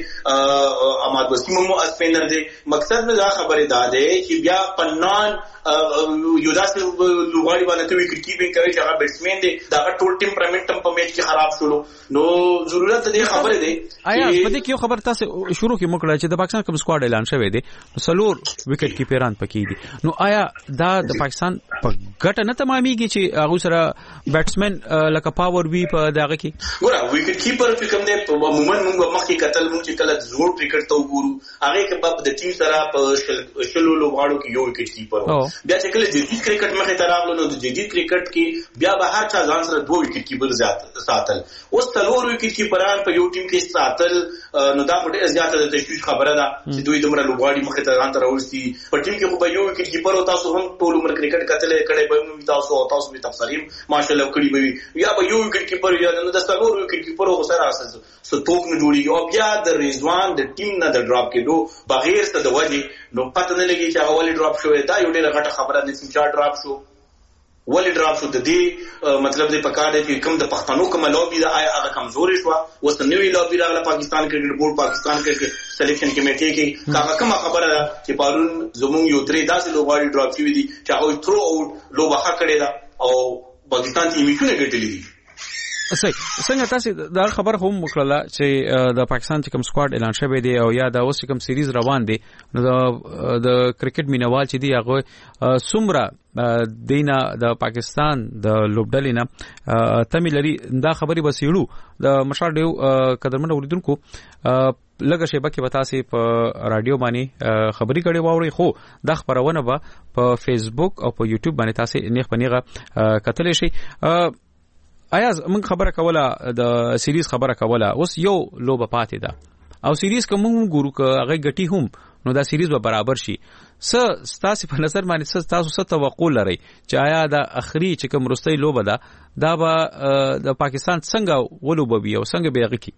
احمد وسیم هم سپینر دی مقصد نه دا خبره ده چې بیا پنان یو داسې لوبغاړي باندې ته وکټ کیپینګ کوي چې هغه بیټسمن دی دا ټول ټیمپرامنټ هم په میچ کې خراب شول نو ضرورت دی خبره دی آیا په دې کې یو خبر تاسو شروع کې مکړه چې د پاکستان کوم سکواډ اعلان شوی دی سلور وکټ کیپران پکې دي نو آیا دا د پاکستان په ګټه نه تمامېږي چې هغه سره بیټسمن لکه پاور وی په دغه کې ګوره وکټ کیپر چې کوم دی عموما موږ مخکې کتل موږ چې کله زوړ کرکټ ته وګورو هغه کې په د ټیم سره په شلو لوبغاړو کې یو وکټ کیپر و بیا چې کله جدید کرکټ مخې ته راغلو نو د جدید کرکټ کې بیا به هر چا ځان سره دوه وکټ کیپر زیات ساتل اوس څلور وکټ کیپران په یو ټیم کې ساتل نو دا ډېر زیاته د تشویش خبره ده چې دوی دومره لوبغاړي مخې ته ځان ته راوستي په ټیم کې خو به یو وکټ کیپر او تاسو هم ټول عمر کرکټ کتلې کړي به تاسو او تاسو به تفسیر ماشاءالله کړی به یا به یو وکټ کیپر یا نو د څلور وکټ کیپر او سره اساس ستوک نه جوړي او بیا د رضوان د ټیم نه د ډراپ کېدو بغیر څه د وجې نو پته نه لګي چې هغه ولې ډراپ شوی دا یو ډېر غټه خبره ده چې چا ډراپ شو ولې ډراپ شو د دې مطلب دې پکار دی چې کوم د پښتنو کوم لوبي دا هغه کمزوري شو اوس نوې لوبي راغله پاکستان کرکټ بورډ پاکستان کرکټ سلیکشن کمیټې کې هغه کوم خبره ده چې پرون زموږ یو درې داسې لوبغاړي ډراپ شوی دي چې هغه تھرو اوټ لوبه ښه کړې ده او پاکستان ټیم یې ګټلې دي صحیح څنګه تاسو دا خبر هم وکړه چې د پاکستان چې کوم سکواډ اعلان شوی دی او یا د اوس کوم سیریز روان دی نو د کرکټ مینوال چې دی هغه څومره دینه د پاکستان د لوبډلې نه تمه لري دا خبري وسیړو د مشال ډیو قدرمن اوریدونکو لږه شیبه کې وتا سي په رادیو باندې خبري کړي واوري خو د خبرونه به په فیسبوک او په یوټیوب باندې تاسو نیغ پنیغه کتل شي. آیا موږ خبره کوله د سیریز خبره کوله اوس یو لوبه پاتې ده او سیریز کوم ګورو که هغه غټي هم نو دا سیریز به برابر شي س تاسو په نظر باندې تاسو څه توقع لرئ چې آیا د اخري چې کوم رستۍ لوبه ده دا به د پاکستان څنګه ولوبوي او څنګه به هغه کی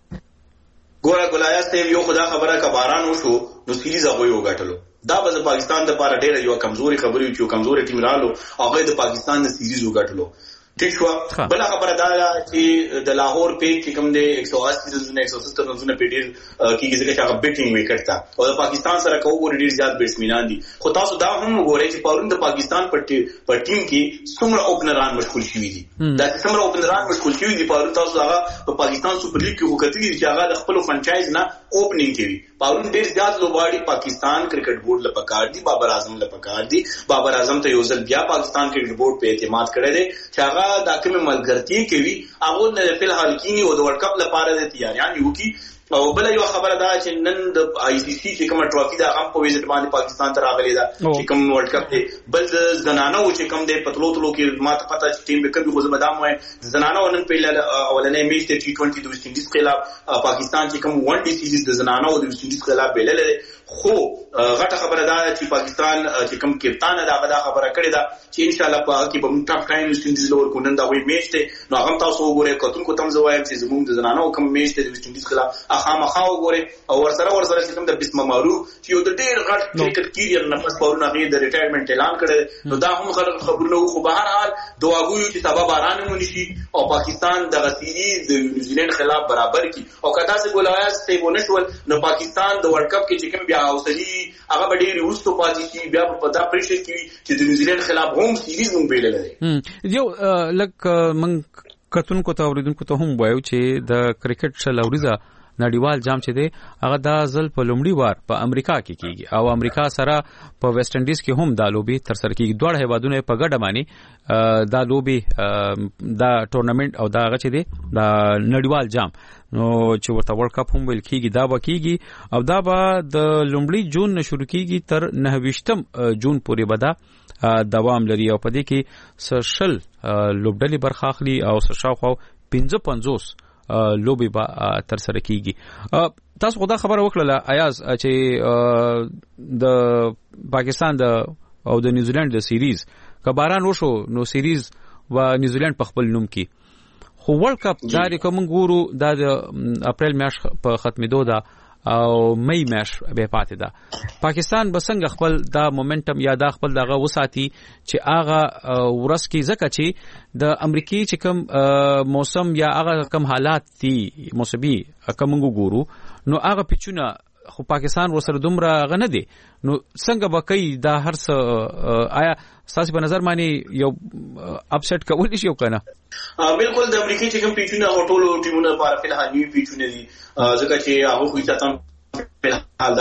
ګوره ګلایاس ته یو خدا خبره کا باران وشو نو سیریز هغه یو غټلو دا به پاکستان د پاره ډېر یو کمزوري خبرې چې کمزوري ټیم رالو هغه د پاکستان د سیریز وغټلو ٹھیک شو بل خبره دا چې د لاهور په کې کوم د ایک سو اسی رنونه ایک سو ستر رنونه په ډیر کې ځکه چې هغه بیټینګ وکړ تا او د پاکستان سره کوو ډیر زیات بیټسمنان دي خو تاسو دا هم وګورئ چې پاون د پاکستان په ټیم کې څومره اوپنران مشغول شوي دي دا څومره اوپنران مشغول شوي دي پاون تاسو هغه په پاکستان سپر لیګ کې وکړي چې هغه د خپل فرانچایز نه اوپننګ کوي پاون ډیر زیات لوباړي پاکستان کرکټ بورډ له پکار دي بابر اعظم له پکار دي بابر اعظم ته یو ځل بیا پاکستان کرکټ بورډ په اعتماد کړی دی چې هغه دا کومه ملګرتي کوي هغه نه په حال کې او د ورلد کپ لپاره د تیاریان یو کی او بل یو خبره دا چې نن د آی سی سی چې کومه ټرافي دا هم په ویزټ باندې پاکستان ته راغلی دا چې کوم ورلد کپ دی بل زنانه او چې کوم دی پتلو تلو کې ماته پته چې ټیم به کوي خو زمدام وای زنانه ونن په اولنې میچ ته ټي ټوئنټي د ویسټ انډیز خلاف پاکستان چې کوم ون ډي سیریز د زنانه او د ویسټ انډیز خلاف بیلل خو غټه خبره دا چې پاکستان چې کوم کپتان دا غدا خبره کړې ده چې ان شاء الله په کې به ټاپ ټایم ویسټ انډیز لور کو نن دا وی میچ ته نو هغه تاسو وګورئ کتون کو تم زوایم چې زموږ د زنانه کوم میچ ته د ویسټ انډیز خلاف اخامخا وګورئ او ورسره ورسره چې کوم د بسم معروف چې یو د ډېر غټ کرکټ کیریئر نفس پورونه غي د ریټایرمنټ اعلان کړی نو دا هم خبرونه خو به هر حال دعاګوي چې سبب باران مونږ شي او پاکستان د سیریز د نیوزیلند خلاف برابر کی او کدا سه ګولایاس ته ونشول نو پاکستان د ورلد کپ کې چې کوم بیا اوسلی هغه به ډېر وروسته پاتې شي بیا په دا پریشر کې چې د نیوزیلند خلاف هم سیریز مونږ بیل لري یو لک مونږ کتونکو ته اوریدونکو ته هم وایو چې د کرکټ شلوریزه نړیوال جام چې دی هغه دا ځل په لومړي وار په امریکا کې کیږي او امریکا سره په ویسټ انډیز کې هم دا لوبي تر سره کیږي دوه هیوادونه په ګډه باندې دا لوبي دا ټورنمنت او دا هغه چې دی دا نړیوال جام نو چې ورته ورلد کپ هم ویل کیږي دا به کیږي او دا به د لومړي جون نه شروع کیږي تر نهه ویشتم جون پورې به دا دوام لري او په دې کې سشل لوبډلې برخه اخلي او شاوخوا پنځه پنځوس لوبي با تر سره کیږي. تاسو خدا خبره وکړه ایاز چې د پاکستان د او د نیوزیلند د سیریز کباران وشو نو سیریز و نیوزیلند په خپل نوم کې خو ورلد کپ دا کوم ګورو د اپریل میاشت په ختمېدو دا او مې میاش به پاتې ده پاکستان بسنګ خپل دا مومنټم یا دا خپل دغه وساتي چې هغه ورس کې زکه چې د امریکای چې کوم موسم یا هغه کوم حالات دي موسبي کوم ګورو نو هغه پچونه خو پاکستان ورسره دومره غنه دي نو څنګه بکای دا هر څه آیا تاسو په نظر باندې یو اپسیټ کول شي کنه بالکل د امریکای چې کوم پیچونه هټولو ټیمونه په اړه فلحال نیو پیچونه دي ځکه چې هغه خو ځاتم فلحال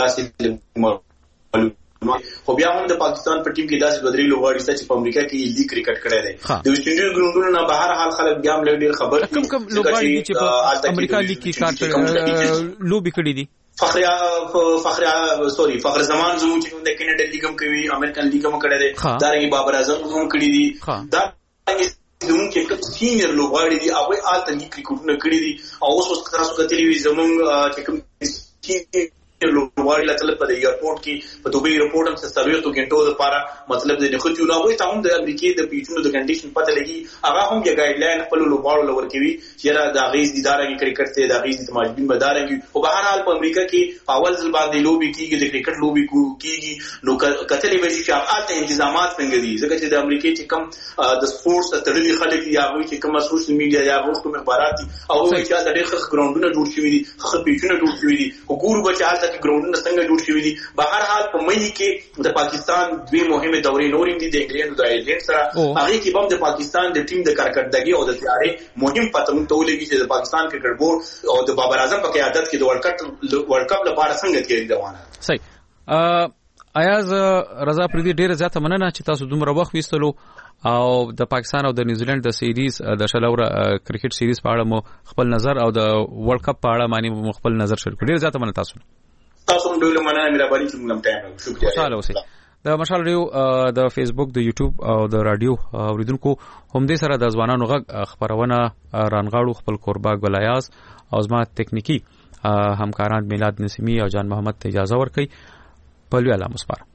داسې خو بیا هم د پاکستان په ټیم کې داسې بدري لوبغاړي چې په امریکا کې لیګ کرکټ کړی دی د ویسټ انډیز ګروندونو نه بهر حال خلک بیا هم ډېر خبر کوم کوم لوبغاړي چې په امریکا لیګ کې کار لوبي کړی دي فخر فخر سوري فخر زمان زمو چې د کینیډا لیګ هم کوي امریکن لیګ هم کړی دی دا رنګ بابر اعظم هم کړی دي دا زمو چې کوم سینیئر لوبغاړي دي هغه آلته لیګ کرکټونه کړی دي او اوس تاسو کتلی وي زمونږ چې کوم لوبغاړي لته په ایرپورټ کې په دوبۍ ایرپورټ هم څلورو غنټو لپاره مطلب د خو چونو هغه ته هم د امریکای د پیچونو د کنډیشن پته لګي هغه هم یو ګایډ لاین خپل لوبغاړو لور کوي چې دا غیز دیدارنګ کرکټ ته دا غیز د ماجبین بدارنګ او په هر حال په امریکا کې اول ځل باندې لوبي کیږي د کرکټ لوبي کیږي نو کتلې وږي چې هغه تنظیمات څنګه دي ځکه چې د امریکای چې کوم د سپورتس تړلي خلک یا وایي چې کوم سوشل میډیا یا کوم اخبارات او چې دا ډېر ښه ګراوندونه جوړ شوي دي ښه پیچونه جوړ شوي دي وګورو چې حالت کې ګراوندونه څنګه جوړ شوي دي. به هر حال په مې کې د پاکستان دوی مهمه دورې نورې دي د انګلند د ایلند سره هغه کې هم د پاکستان د ټیم د کارکردګي او د تیاری مهم پته مونږ ته ولګي چې د پاکستان کرکټ بورډ او د بابر اعظم په قیادت کې د ورلد کپ ورلد کپ لپاره څنګه تیاری روانه. صحیح. ایاز رضا پردي ډیره زیاته مننه چې تاسو دومره وخت ویستلو او د پاکستان او د نیوزیلند د سیریز د شلور کرکټ سیریز په اړه مو خپل نظر او د ورلد کپ په اړه معنی مو خپل نظر شریک کړی. ډیره زیاته مننه تاسو. تاسو هم ډیره مننه مهرباني چې موږ ټایم شکریہ. خوشاله اوسئ. د مشال ریو د فیسبوک د یوټیوب او د رادیو اوریدونکو هم دې سره د ځوانانو غږ خبرونه رانغاړو خپل قربا ګلایاز او زما تکنیکی همکاران میلاد نسیمی او جان محمد ته اجازه ورکړي. په لوی الله مسپار.